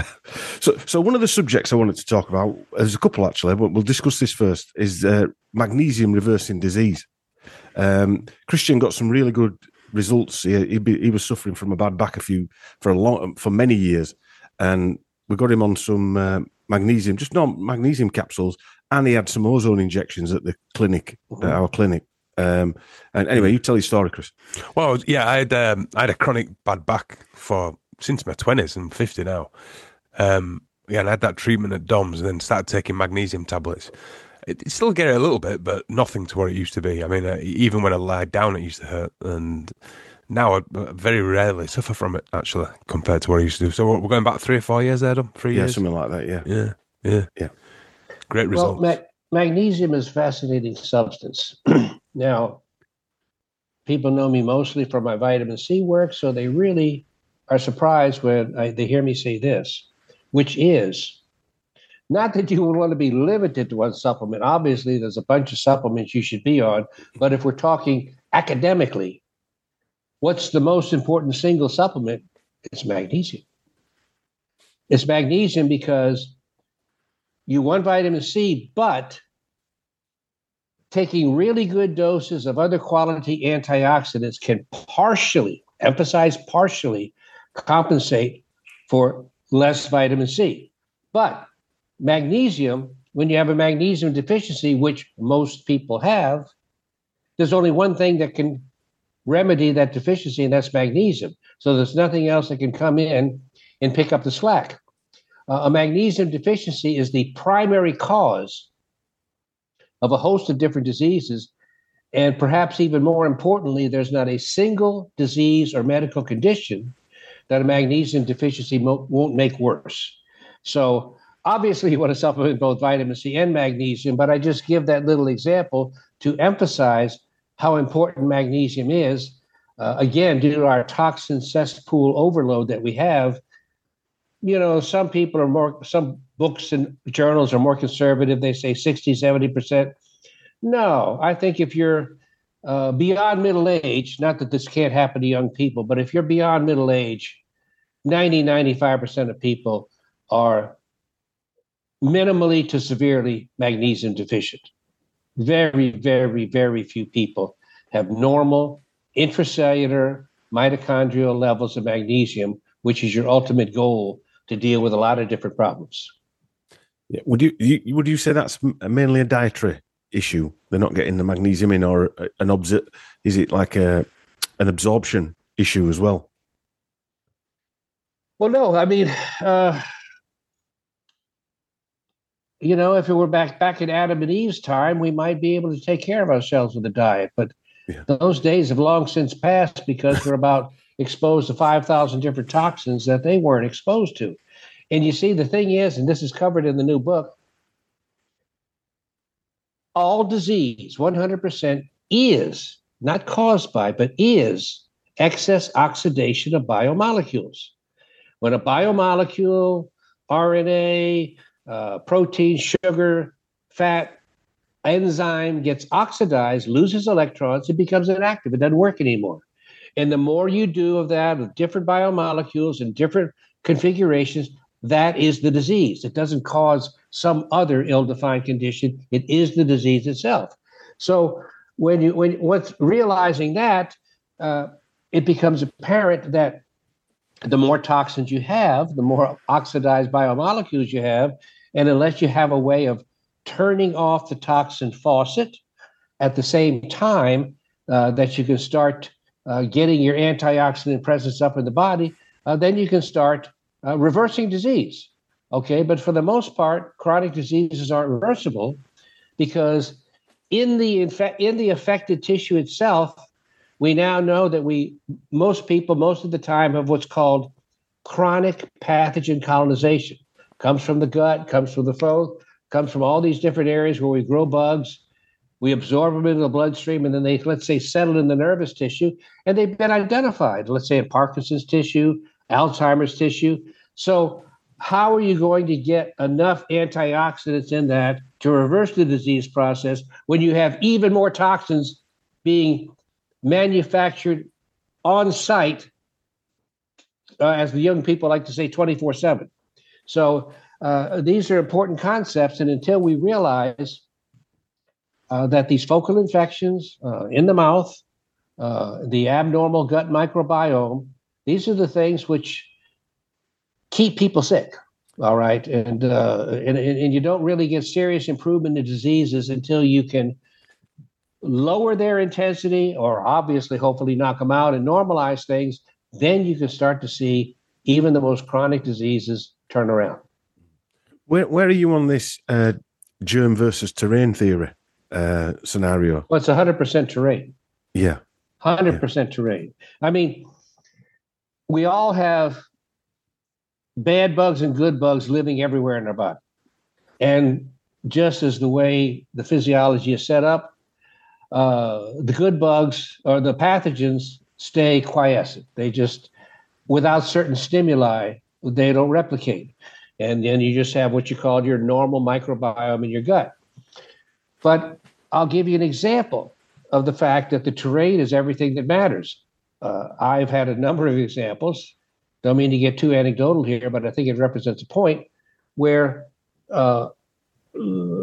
So one of the subjects I wanted to talk about, there's a couple actually, but we'll discuss this first, is magnesium reversing disease. Christian got some really good results. He was suffering from a bad back for many years, and we got him on some magnesium, just not magnesium capsules, and he had some ozone injections at the clinic, our clinic. And anyway, you tell your story, Chris. Well, yeah, I had a chronic bad back since my 20s. I'm 50 now. And I had that treatment at DOMS and then started taking magnesium tablets. It still get it a little bit, but nothing to what it used to be. I mean, even when I lied down, it used to hurt. And now I very rarely suffer from it, actually, compared to what I used to do. So we're going back 3 or 4 years, Adam? 3 years? Yeah, something like that, Yeah. Great results. Well, magnesium is a fascinating substance. Now, people know me mostly for my vitamin C work, so they really are surprised when they hear me say this, which is not that you would want to be limited to one supplement. Obviously, there's a bunch of supplements you should be on, but if we're talking academically, what's the most important single supplement? It's magnesium. It's magnesium because you want vitamin C, but taking really good doses of other quality antioxidants can partially, emphasize partially, compensate for less vitamin C. But magnesium, when you have a magnesium deficiency, which most people have, there's only one thing that can remedy that deficiency, and that's magnesium. So there's nothing else that can come in and pick up the slack. A magnesium deficiency is the primary cause of a host of different diseases. And perhaps even more importantly, there's not a single disease or medical condition that a magnesium deficiency won't make worse. So obviously you want to supplement both vitamin C and magnesium, but I just give that little example to emphasize how important magnesium is. Again, due to our toxin cesspool overload that we have, some people are some books and journals are more conservative. They say 60, 70%. No, I think if you're beyond middle age, not that this can't happen to young people, but if you're beyond middle age, 90, 95% of people are minimally to severely magnesium deficient. Very, very, very few people have normal intracellular mitochondrial levels of magnesium, which is your ultimate goal to deal with a lot of different problems. Yeah. Would you say that's mainly a dietary issue? They're not getting the magnesium in, or is it like an absorption issue as well? Well, no. I mean, if it were back in Adam and Eve's time, we might be able to take care of ourselves with a diet. But those days have long since passed because we're about exposed to 5,000 different toxins that they weren't exposed to. And you see, the thing is, and this is covered in the new book, all disease, 100%, is not caused by, but is excess oxidation of biomolecules. When a biomolecule, RNA, protein, sugar, fat, enzyme gets oxidized, loses electrons, it becomes inactive. It doesn't work anymore. And the more you do of that, with different biomolecules and different configurations, that is the disease. It doesn't cause some other ill-defined condition. It is the disease itself. So once realizing that, it becomes apparent that the more toxins you have, the more oxidized biomolecules you have, and unless you have a way of turning off the toxin faucet at the same time that you can start getting your antioxidant presence up in the body, then you can start reversing disease. Okay, but for the most part, chronic diseases aren't reversible because in the affected tissue itself, we now know that most people, most of the time, have what's called chronic pathogen colonization. Comes from the gut, comes from the throat, comes from all these different areas where we grow bugs. We absorb them into the bloodstream, and then they, let's say, settle in the nervous tissue, and they've been identified, let's say, in Parkinson's tissue, Alzheimer's tissue. So how are you going to get enough antioxidants in that to reverse the disease process when you have even more toxins being manufactured on site, as the young people like to say, 24/7? So these are important concepts, and until we realize that these focal infections in the mouth, the abnormal gut microbiome, these are the things which keep people sick. All right, and you don't really get serious improvement in diseases until you can lower their intensity, or obviously, hopefully, knock them out and normalize things. Then you can start to see even the most chronic diseases turn around. Where are you on this germ versus terrain theory scenario? Well, it's 100% terrain. Yeah. 100% terrain. I mean, we all have bad bugs and good bugs living everywhere in our body. And just as the way the physiology is set up, the good bugs or the pathogens stay quiescent. They just, without certain stimuli, they don't replicate. And then you just have what you call your normal microbiome in your gut. But I'll give you an example of the fact that the terrain is everything that matters. I've had a number of examples. Don't mean to get too anecdotal here, but I think it represents a point where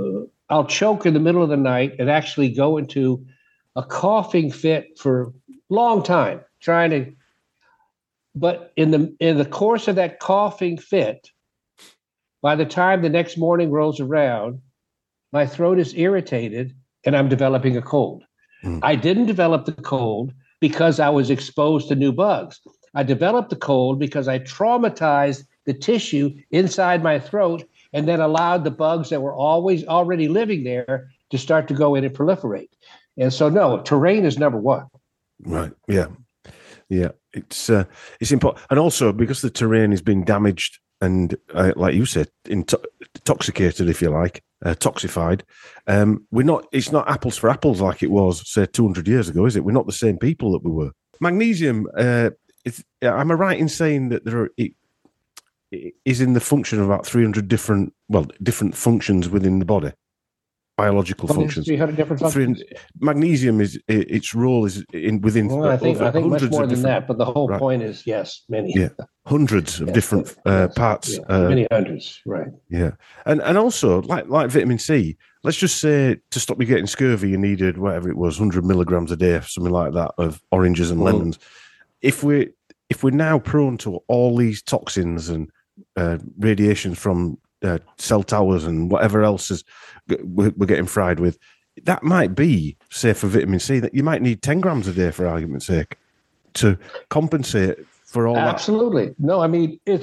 I'll choke in the middle of the night and actually go into a coughing fit for a long time, trying to. But in the course of that coughing fit, by the time the next morning rolls around, my throat is irritated and I'm developing a cold. I didn't develop the cold because I was exposed to new bugs. I developed the cold because I traumatized the tissue inside my throat and then allowed the bugs that were always already living there to start to go in and proliferate. And so, no, terrain is number one. Right. Yeah. Yeah. It's important. And also because the terrain has been damaged and, like you said, intoxicated, if you like, toxified. It's not apples for apples like it was, say, 200 years ago, is it? We're not the same people that we were. Magnesium, am I right in saying that it is in the function of about 300 different functions within the body? Biological functions. 300 different functions. Magnesium its role is within. Well, I think much more than that, but the whole point is yes, many. Yeah, hundreds of different parts. Many hundreds, right? Yeah, and also like vitamin C. Let's just say to stop you getting scurvy, you needed whatever it was, 100 milligrams a day, something like that, of oranges and lemons. If we're now prone to all these toxins and radiation from cell towers and whatever else we're getting fried with, that might be, say, for vitamin C, that you might need 10 grams a day, for argument's sake, to compensate for all Absolutely. that. No, I mean, you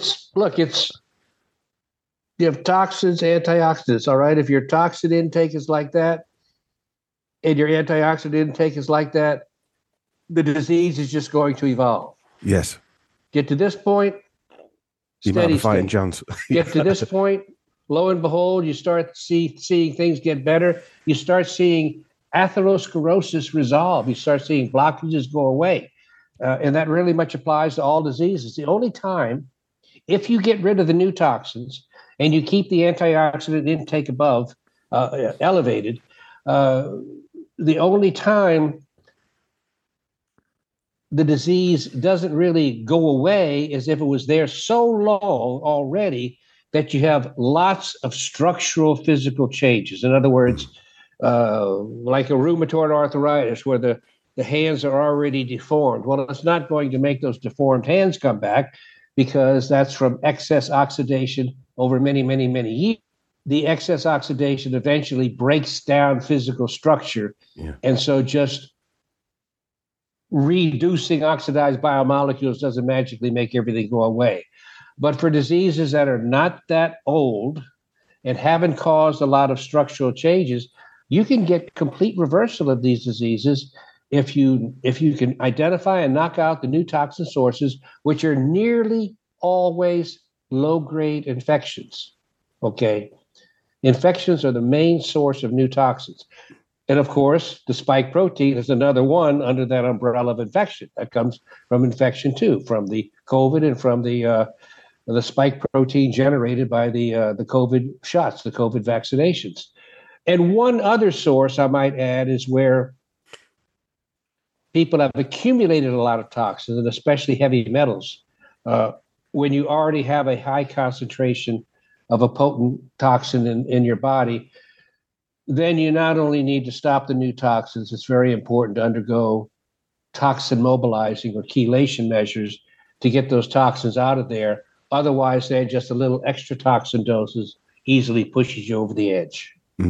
have toxins, antioxidants, all right? If your toxin intake is like that and your antioxidant intake is like that, the disease is just going to evolve. Yes. Get to this point, you might have a fighting chance. Get to this point, lo and behold, you start seeing things get better. You start seeing atherosclerosis resolve. You start seeing blockages go away. And that really much applies to all diseases. The only time, if you get rid of the new toxins and you keep the antioxidant intake above elevated, the only time the disease doesn't really go away is if it was there so long already that you have lots of structural physical changes. In other words, like a rheumatoid arthritis where the hands are already deformed. Well, it's not going to make those deformed hands come back because that's from excess oxidation over many, many, many years. The excess oxidation eventually breaks down physical structure. Yeah. And so just reducing oxidized biomolecules doesn't magically make everything go away. But for diseases that are not that old and haven't caused a lot of structural changes, you can get complete reversal of these diseases if you can identify and knock out the new toxin sources, which are nearly always low-grade infections. Okay? Infections are the main source of new toxins. And of course, the spike protein is another one under that umbrella of infection. That comes from infection too, from the COVID and from the spike protein generated by the COVID shots, the COVID vaccinations. And one other source I might add is where people have accumulated a lot of toxins, and especially heavy metals. When you already have a high concentration of a potent toxin in your body, then you not only need to stop the new toxins, it's very important to undergo toxin mobilizing or chelation measures to get those toxins out of there. Otherwise, they're just a little extra toxin doses easily pushes you over the edge.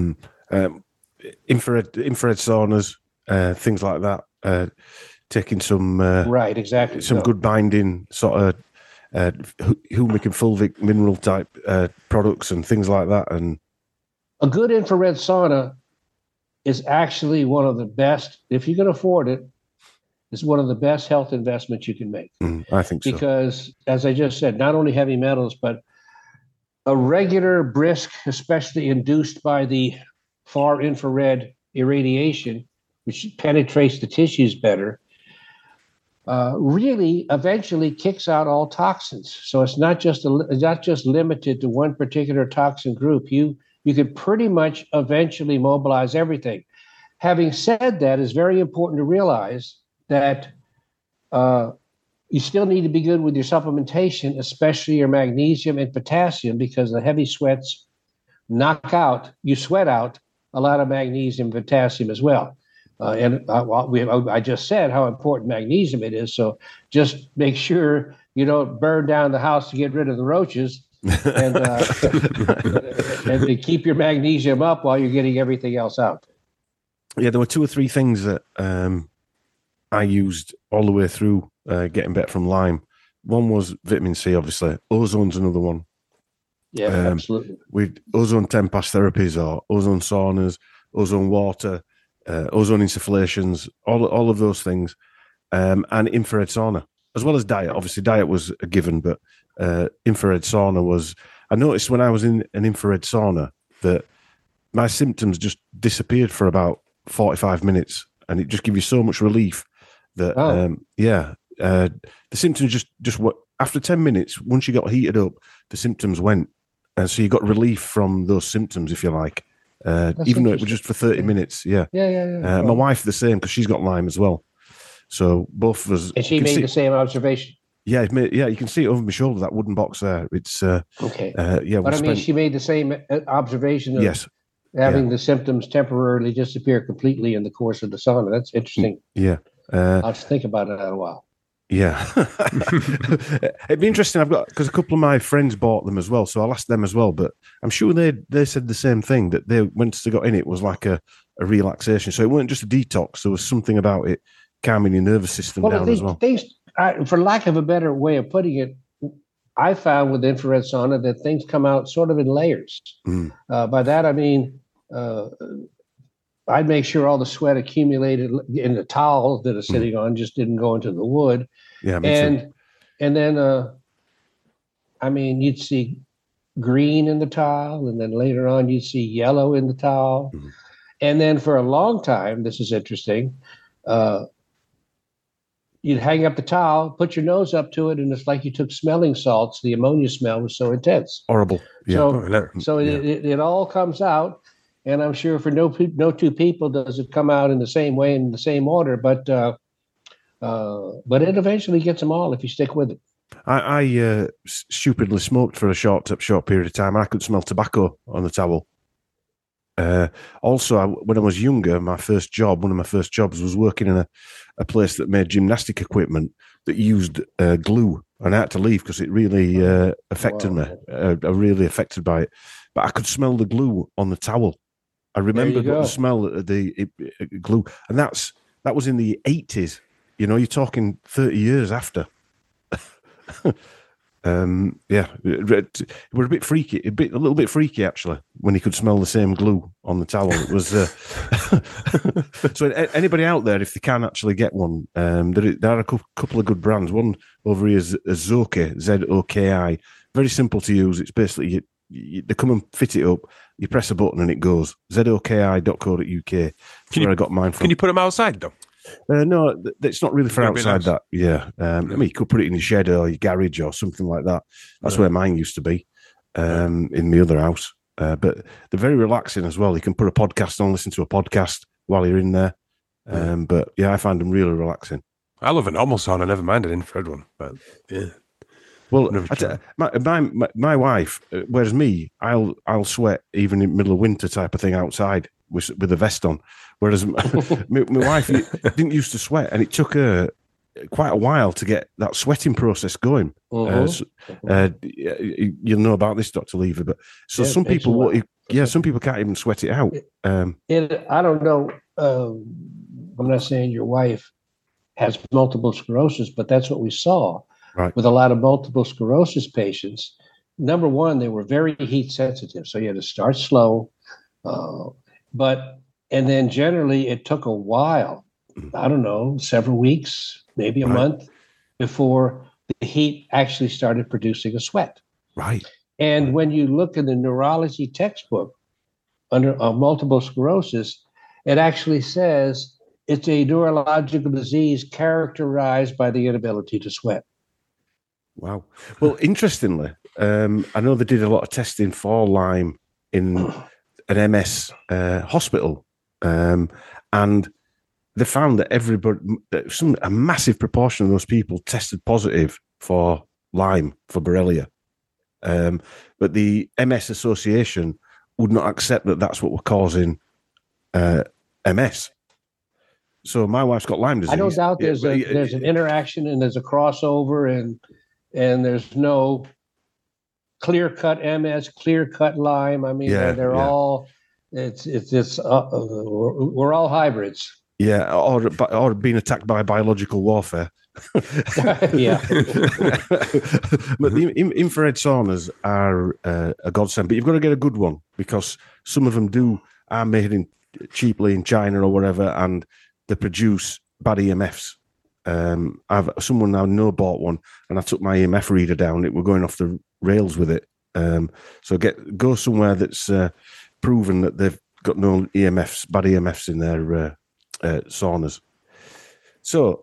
Infrared saunas, things like that. Taking some right, exactly. Some good binding sort of humic and fulvic mineral type products and things like that. And a good infrared sauna is actually one of the best, if you can afford it, is one of the best health investments you can make. I think so. Because, as I just said, not only heavy metals, but a regular brisk, especially induced by the far infrared irradiation, which penetrates the tissues better, really eventually kicks out all toxins. So it's not just limited to one particular toxin group. You could pretty much eventually mobilize everything. Having said that, it's very important to realize that you still need to be good with your supplementation, especially your magnesium and potassium, because the heavy sweats you sweat out a lot of magnesium, potassium as well. I just said how important magnesium it is. So just make sure you don't burn down the house to get rid of the roaches, and to keep your magnesium up while you're getting everything else out. Yeah, there were 2 or 3 things that I used all the way through getting better from Lyme. One was vitamin C, obviously. Ozone's another one. Yeah, absolutely. With ozone 10 pass therapies or ozone saunas, ozone water, ozone insufflations, all of those things, and infrared sauna, as well as diet. Obviously, diet was a given, but infrared sauna was... I noticed when I was in an infrared sauna that my symptoms just disappeared for about 45 minutes, and it just gave you so much relief that, the symptoms just what after 10 minutes, once you got heated up, the symptoms went. And so you got relief from those symptoms, if you like, even though it was just for 30 minutes. Yeah. Yeah. My wife, the same, because she's got Lyme as well. So both of us. And she made the same observation. Yeah, you can see it over my shoulder, that wooden box there. It's okay. But I mean, she made the same observation of having the symptoms temporarily disappear completely in the course of the sauna. That's interesting. Yeah. I'll just think about it in a while. Yeah. It'd be interesting. Because a couple of my friends bought them as well, so I'll ask them as well. But I'm sure they said the same thing, that they, once they got in it, was like a relaxation. So it wasn't just a detox. There was something about it calming your nervous system down as well. For lack of a better way of putting it, I found with infrared sauna that things come out sort of in layers. By that, I mean, I'd make sure all the sweat accumulated in the towel that it's sitting on just didn't go into the wood. Yeah, me too. And then, I mean, you'd see green in the towel, and then later on you'd see yellow in the towel. And then for a long time, this is interesting, you'd hang up the towel, put your nose up to it, and it's like you took smelling salts. The ammonia smell was so intense. Horrible. Yeah. So it all comes out. And I'm sure for no 2 people does it come out in the same way, in the same order, but it eventually gets them all if you stick with it. I stupidly smoked for a short period of time. I could smell tobacco on the towel. Also, when I was younger, one of my first jobs was working in a place that made gymnastic equipment that used glue, and I had to leave because it really affected me. I really affected by it. But I could smell the glue on the towel. I remember the smell of the glue, and that was in the 80s. You know, you're talking 30 years after. It was a bit freaky, a little bit freaky actually, when you could smell the same glue on the towel. It was so anybody out there, if they can actually get one, there are a couple of good brands. One over here is Zoki, Zoki. Very simple to use. It's basically they come and fit it up. You press a button and it goes. zoki.co.uk. That's where I got mine from. Can you put them outside though? No, it's not really for outside that. Yeah. I mean, you could put it in your shed or your garage or something like that. That's where mine used to be, in the other house. But they're very relaxing as well. You can put a podcast on, listen to a podcast while you're in there. But yeah, I find them really relaxing. I love a normal sauna, never mind an infrared one. But yeah. Well, my wife, whereas me, I'll sweat even in the middle of winter type of thing outside with a vest on. Whereas my wife didn't used to sweat, and it took her quite a while to get that sweating process going. You'll know about this, Dr. Lever, but some people, some people can't even sweat it out. I don't know. I'm not saying your wife has multiple sclerosis, but that's what we saw. Right. With a lot of multiple sclerosis patients. Number one, they were very heat sensitive. So you had to start slow. And then generally it took a while, I don't know, several weeks, maybe a month before the heat actually started producing a sweat. Right. And when you look in the neurology textbook under multiple sclerosis, it actually says it's a neurological disease characterized by the inability to sweat. Wow. Well, interestingly, I know they did a lot of testing for Lyme in an MS hospital, and they found that a massive proportion of those people tested positive for Lyme, for Borrelia. But the MS Association would not accept that that's what were causing MS. So my wife's got Lyme disease. I don't doubt there's an interaction and there's a crossover and there's no clear-cut MS, clear-cut Lyme. I mean, they're all we're all hybrids. Yeah, or being attacked by biological warfare. Yeah. But the infrared saunas are a godsend, but you've got to get a good one because some of them are made cheaply in China or whatever, and they produce bad EMFs. Someone I know bought one, and I took my EMF reader down. We're going off the rails with it. So go somewhere that's proven that they've got no EMFs, bad EMFs in their saunas. So,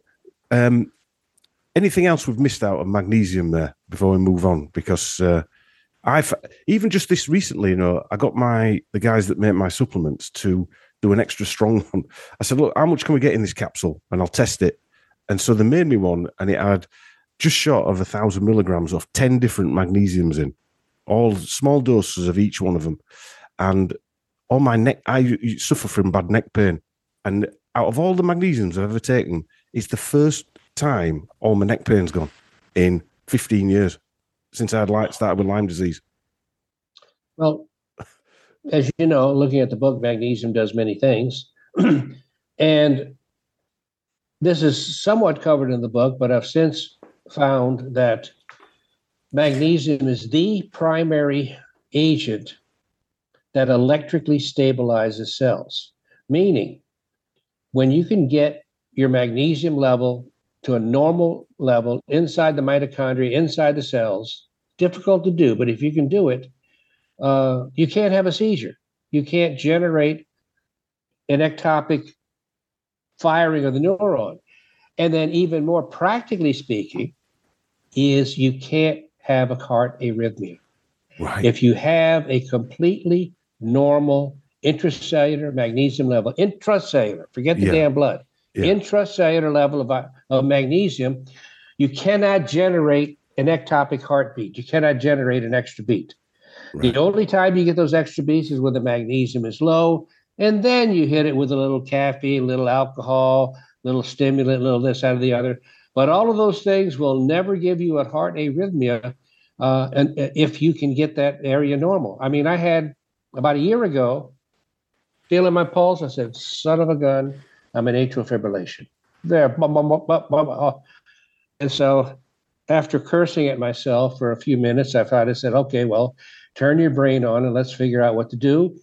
anything else we've missed out on magnesium there before we move on? Because I've even just this recently, I got the guys that make my supplements to do an extra strong one. I said, look, how much can we get in this capsule? And I'll test it. And so they made me one, and it had just short of 1,000 milligrams of 10 different magnesiums in, all small doses of each one of them. And on my neck, I suffer from bad neck pain. And out of all the magnesiums I've ever taken, it's the first time all my neck pain's gone in 15 years since I had started with Lyme disease. Well, as you know, looking at the book, magnesium does many things. And this is somewhat covered in the book, but I've since found that magnesium is the primary agent that electrically stabilizes cells, meaning when you can get your magnesium level to a normal level inside the mitochondria, inside the cells, difficult to do, but if you can do it, you can't have a seizure. You can't generate an ectopic firing of the neuron. And then even more practically speaking, is you can't have a heart arrhythmia. Right. If you have a completely normal intracellular magnesium level, intracellular, forget the damn blood, intracellular level of magnesium, you cannot generate an ectopic heartbeat. You cannot generate an extra beat. Right. The only time you get those extra beats is when the magnesium is low, and then you hit it with a little caffeine, a little alcohol, a little stimulant, a little this, that, or the other. But all of those things will never give you a heart arrhythmia and if you can get that area normal. I mean, I had about a year ago, feeling my pulse, I said, son of a gun, I'm in atrial fibrillation. There. And so after cursing at myself for a few minutes, I finally said, okay, well, turn your brain on and let's figure out what to do.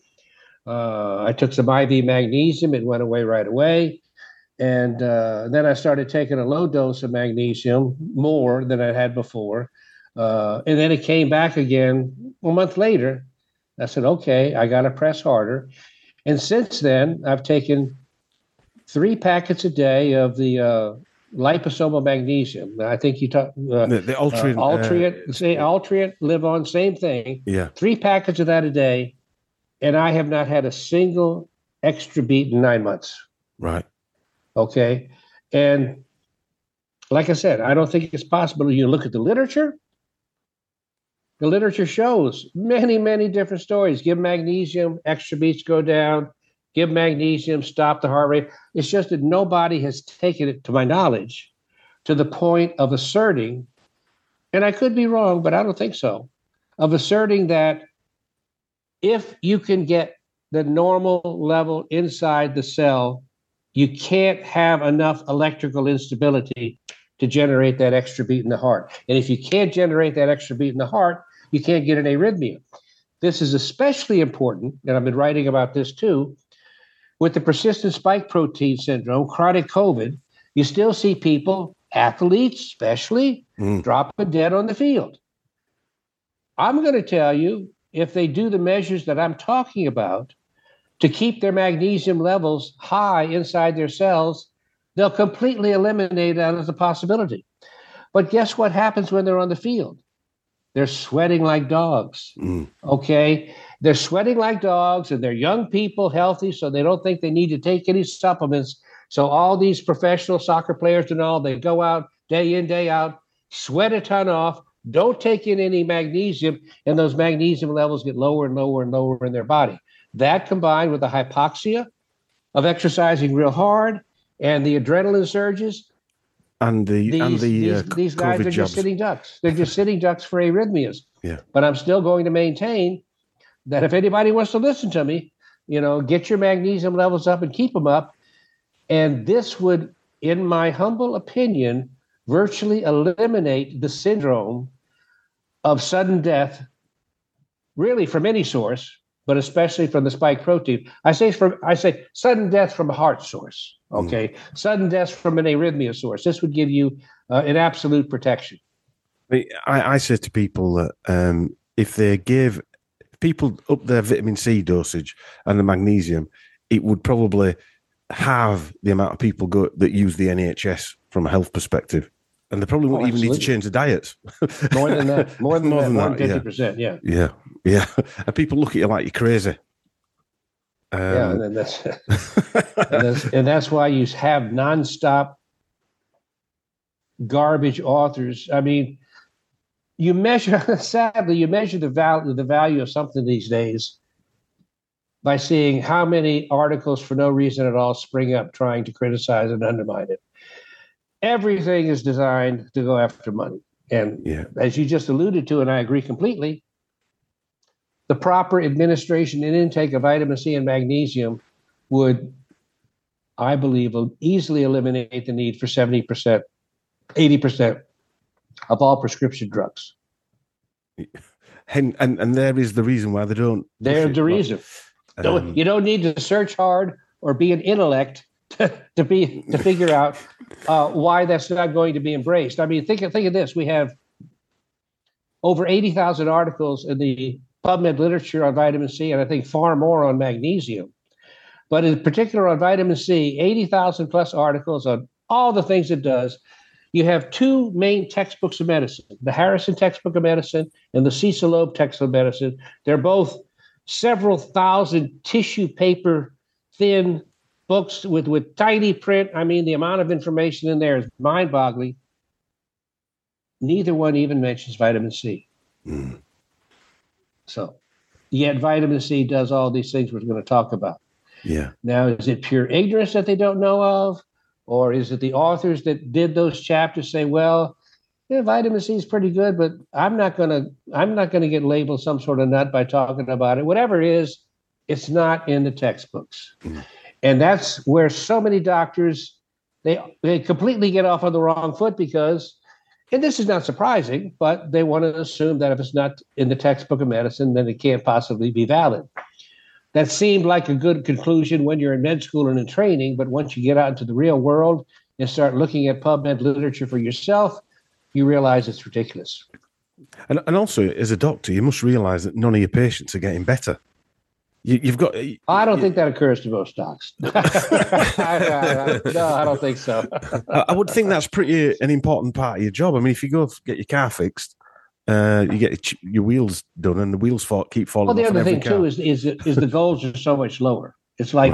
I took some IV magnesium. It went away right away. And then I started taking a low dose of magnesium, more than I had before. And then it came back again a month later. I said, okay, I got to press harder. And since then, I've taken 3 packets a day of the liposomal magnesium. I think you talk the Ultriant. Ultriant, Live On, same thing. Yeah. 3 packets of that a day. And I have not had a single extra beat in 9 months. Right. Okay. And like I said, I don't think it's possible. You look at the literature. The literature shows many, many different stories. Give magnesium, extra beats go down. Give magnesium, stop the heart rate. It's just that nobody has taken it, to my knowledge, to the point of asserting, and I could be wrong, but I don't think so, of asserting that if you can get the normal level inside the cell, you can't have enough electrical instability to generate that extra beat in the heart. And if you can't generate that extra beat in the heart, you can't get an arrhythmia. This is especially important, and I've been writing about this too, with the persistent spike protein syndrome, chronic COVID. You still see people, athletes especially, dropping dead on the field. I'm going to tell you, if they do the measures that I'm talking about to keep their magnesium levels high inside their cells, they'll completely eliminate that as a possibility. But guess what happens when they're on the field? They're sweating like dogs, okay? They're sweating like dogs, and they're young people, healthy, so they don't think they need to take any supplements. So all these professional soccer players and all, they go out day in, day out, sweat a ton off, don't take in any magnesium, and those magnesium levels get lower and lower and lower in their body. That combined with the hypoxia of exercising real hard and the adrenaline surges, And these guys are just sitting ducks. They're just sitting ducks for arrhythmias. Yeah. But I'm still going to maintain that if anybody wants to listen to me, get your magnesium levels up and keep them up. And this would, in my humble opinion, virtually eliminate the syndrome of sudden death, really from any source, but especially from the spike protein. I say sudden death from a heart source. Okay, sudden death from an arrhythmia source. This would give you an absolute protection. I say to people that if they give people up their vitamin C dosage and the magnesium, it would probably halve the amount of people that use the NHS from a health perspective. And they probably wouldn't even need to change the diets. More than that. More than 50%. Yeah. Yeah. And people look at you like you're crazy. And that's why you have nonstop garbage authors. I mean, sadly, you measure the value of something these days by seeing how many articles for no reason at all spring up trying to criticize and undermine it. Everything is designed to go after money. And as you just alluded to, and I agree completely, the proper administration and intake of vitamin C and magnesium would, I believe, easily eliminate the need for 70%, 80% of all prescription drugs. And there is the reason why they don't. There's the reason. You don't need to search hard or be an intellect to figure out why that's not going to be embraced. I mean, think of this. We have over 80,000 articles in the PubMed literature on vitamin C, and I think far more on magnesium. But in particular on vitamin C, 80,000 plus articles on all the things it does. You have two main textbooks of medicine, the Harrison textbook of medicine and the Cecil Loeb textbook of medicine. They're both several thousand tissue paper thin books with tiny print. I mean, the amount of information in there is mind-boggling. Neither one even mentions vitamin C. So, yet vitamin C does all these things we're going to talk about. Yeah. Now, is it pure ignorance that they don't know of? Or is it the authors that did those chapters say, well, vitamin C is pretty good, but I'm not gonna get labeled some sort of nut by talking about it. Whatever it is, it's not in the textbooks. And that's where so many doctors, they completely get off on the wrong foot because, and this is not surprising, but they want to assume that if it's not in the textbook of medicine, then it can't possibly be valid. That seemed like a good conclusion when you're in med school and in training, but once you get out into the real world and start looking at PubMed literature for yourself, you realize it's ridiculous. And also, as a doctor, you must realize that none of your patients are getting better. You've got. I don't think that occurs to most docs. No, I don't think so. I would think that's an important part of your job. I mean, if you go get your car fixed, you get your wheels done, and the wheels keep falling. Well, the off other thing car. too is the goals are so much lower. It's like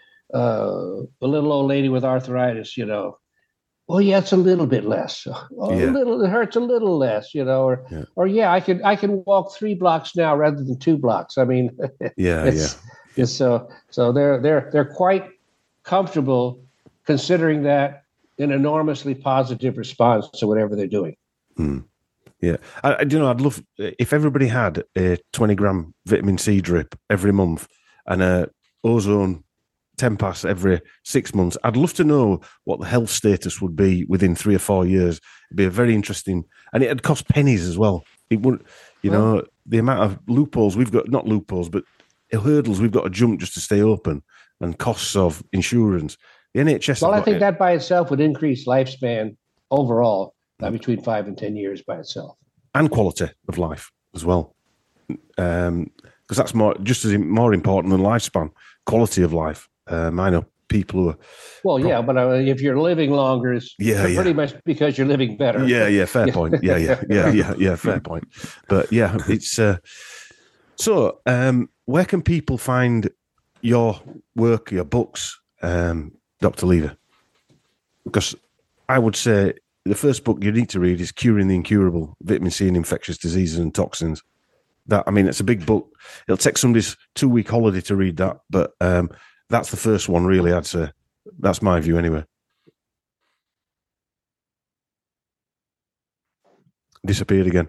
a little old lady with arthritis, Well, yeah, it's a little bit less. It hurts a little less, or I can walk 3 blocks now rather than 2 blocks. I mean, it's so they're quite comfortable considering that an enormously positive response to whatever they're doing. Yeah, I'd love if everybody had a 20-gram vitamin C drip every month and a ozone 10 pass every 6 months. I'd love to know what the health status would be within 3 or 4 years. It'd be a very interesting, and it'd cost pennies as well. It wouldn't, the amount of loopholes we've got, not loopholes, but hurdles we've got to jump just to stay open, and costs of insurance. The NHS. Well, I think that by itself would increase lifespan overall by between 5 and 10 years by itself, and quality of life as well, because that's more important than lifespan. Quality of life. I know people who are. Well, but if you're living longer, it's pretty much because you're living better. Yeah, fair point. Yeah, fair point. But yeah, it's so. Where can people find your work, your books, Dr. Lever? Because I would say the first book you need to read is Curing the Incurable: Vitamin C and Infectious Diseases and Toxins. It's a big book. It'll take somebody's 2-week holiday to read that, but that's the first one, really, I'd say. That's my view, anyway. Disappeared again.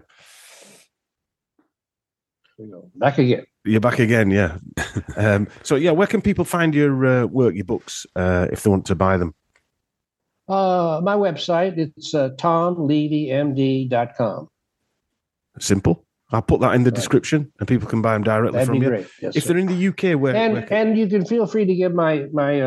Back again. You're back again, yeah. So, yeah, where can people find your work, your books, if they want to buy them? My website, it's tomlevymd.com. Simple. I'll put that in the description, and people can buy them directly That'd from be you. great. Yes, if sir. they're in the UK, and you can feel free to give my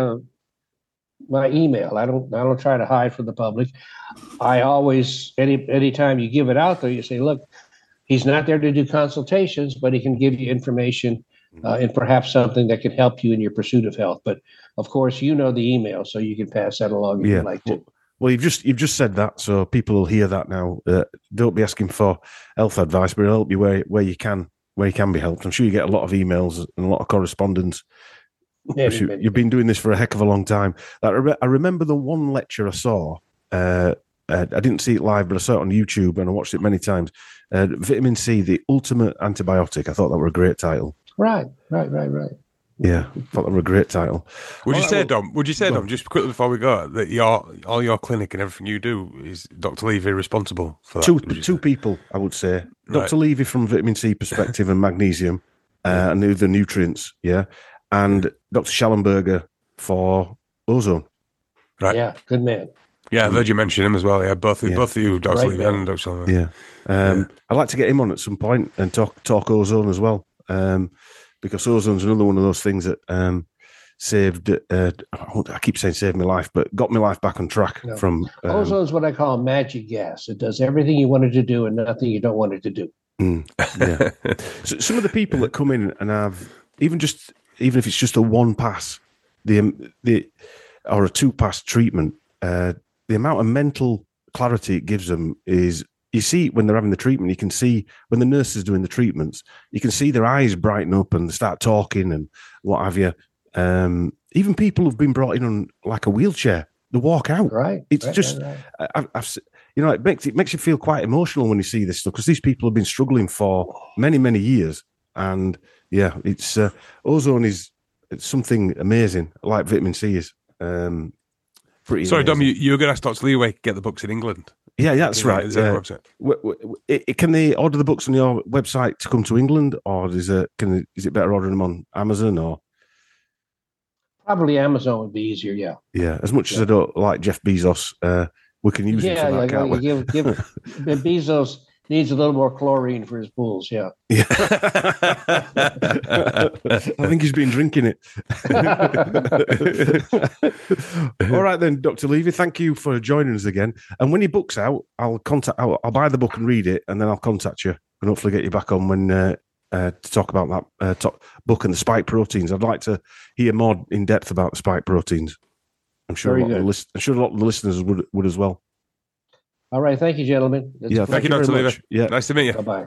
email. I don't try to hide from the public. I always anytime you give it out there, you say, look, he's not there to do consultations, but he can give you information and perhaps something that can help you in your pursuit of health. But of course, you know the email, so you can pass that along if you'd like to. Well, you've just said that, so people will hear that now. Don't be asking for health advice, but it'll help you where you can be helped. I'm sure you get a lot of emails and a lot of correspondence. You've been doing this for a heck of a long time. I remember the one lecture I saw. I didn't see it live, but I saw it on YouTube and I watched it many times. Vitamin C, the ultimate antibiotic. I thought that were a great title. Right. Yeah, I thought that were a great title. Would you say, Dom, just quickly before we go, that all your clinic and everything you do is Dr. Levy responsible for that? Two people, I would say. Right. Dr. Levy from vitamin C perspective and magnesium and the nutrients, yeah. And Dr. Schallenberger for ozone. Right. Yeah, good man. Yeah, I've heard you mention him as well. Yeah, both of you, Dr. Levy and Dr. Schallenberger. Yeah. I'd like to get him on at some point and talk ozone as well. Because ozone's another one of those things that saved, I keep saying saved my life, but got my life back on track from... Ozone's what I call magic gas. It does everything you want it to do and nothing you don't want it to do. Yeah. So some of the people that come in and have, even if it's just a one pass, or a two pass treatment, the amount of mental clarity it gives them is... You see when they're having the treatment, you can see when the nurse is doing the treatments, you can see their eyes brighten up and they start talking and what have you. Even people who've been brought in on like a wheelchair, they walk out. Right. It's just, it makes you feel quite emotional when you see this stuff because these people have been struggling for many, many years. And yeah, it's ozone is something amazing, like vitamin C is. Sorry, amazing. Dom, you were going to ask Dr. Leeway get the books in England. Yeah, that's right. Is that website? Can they order the books on your website to come to England, or is it better ordering them on Amazon? Or probably Amazon would be easier. Yeah. Yeah. As much as I don't like Jeff Bezos, we can use him for that, can't we? Bezos needs a little more chlorine for his pools. Yeah. I think he's been drinking it. All right then, Dr. Levy, thank you for joining us again. And when your book's out, I'll buy the book and read it, and then I'll contact you and hopefully get you back on when to talk about that book and the spike proteins. I'd like to hear more in depth about the spike proteins. I'm sure a lot of the listeners would as well. All right. Thank you, gentlemen. Thank you, Dr. Levy. Yeah. Nice to meet you. Bye-bye.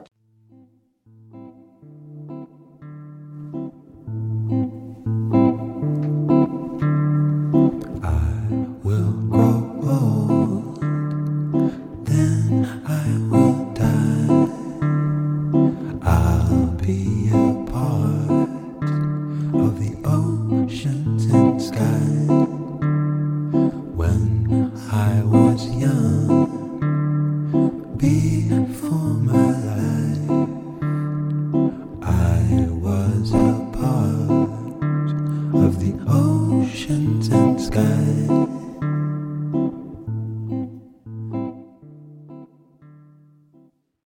Before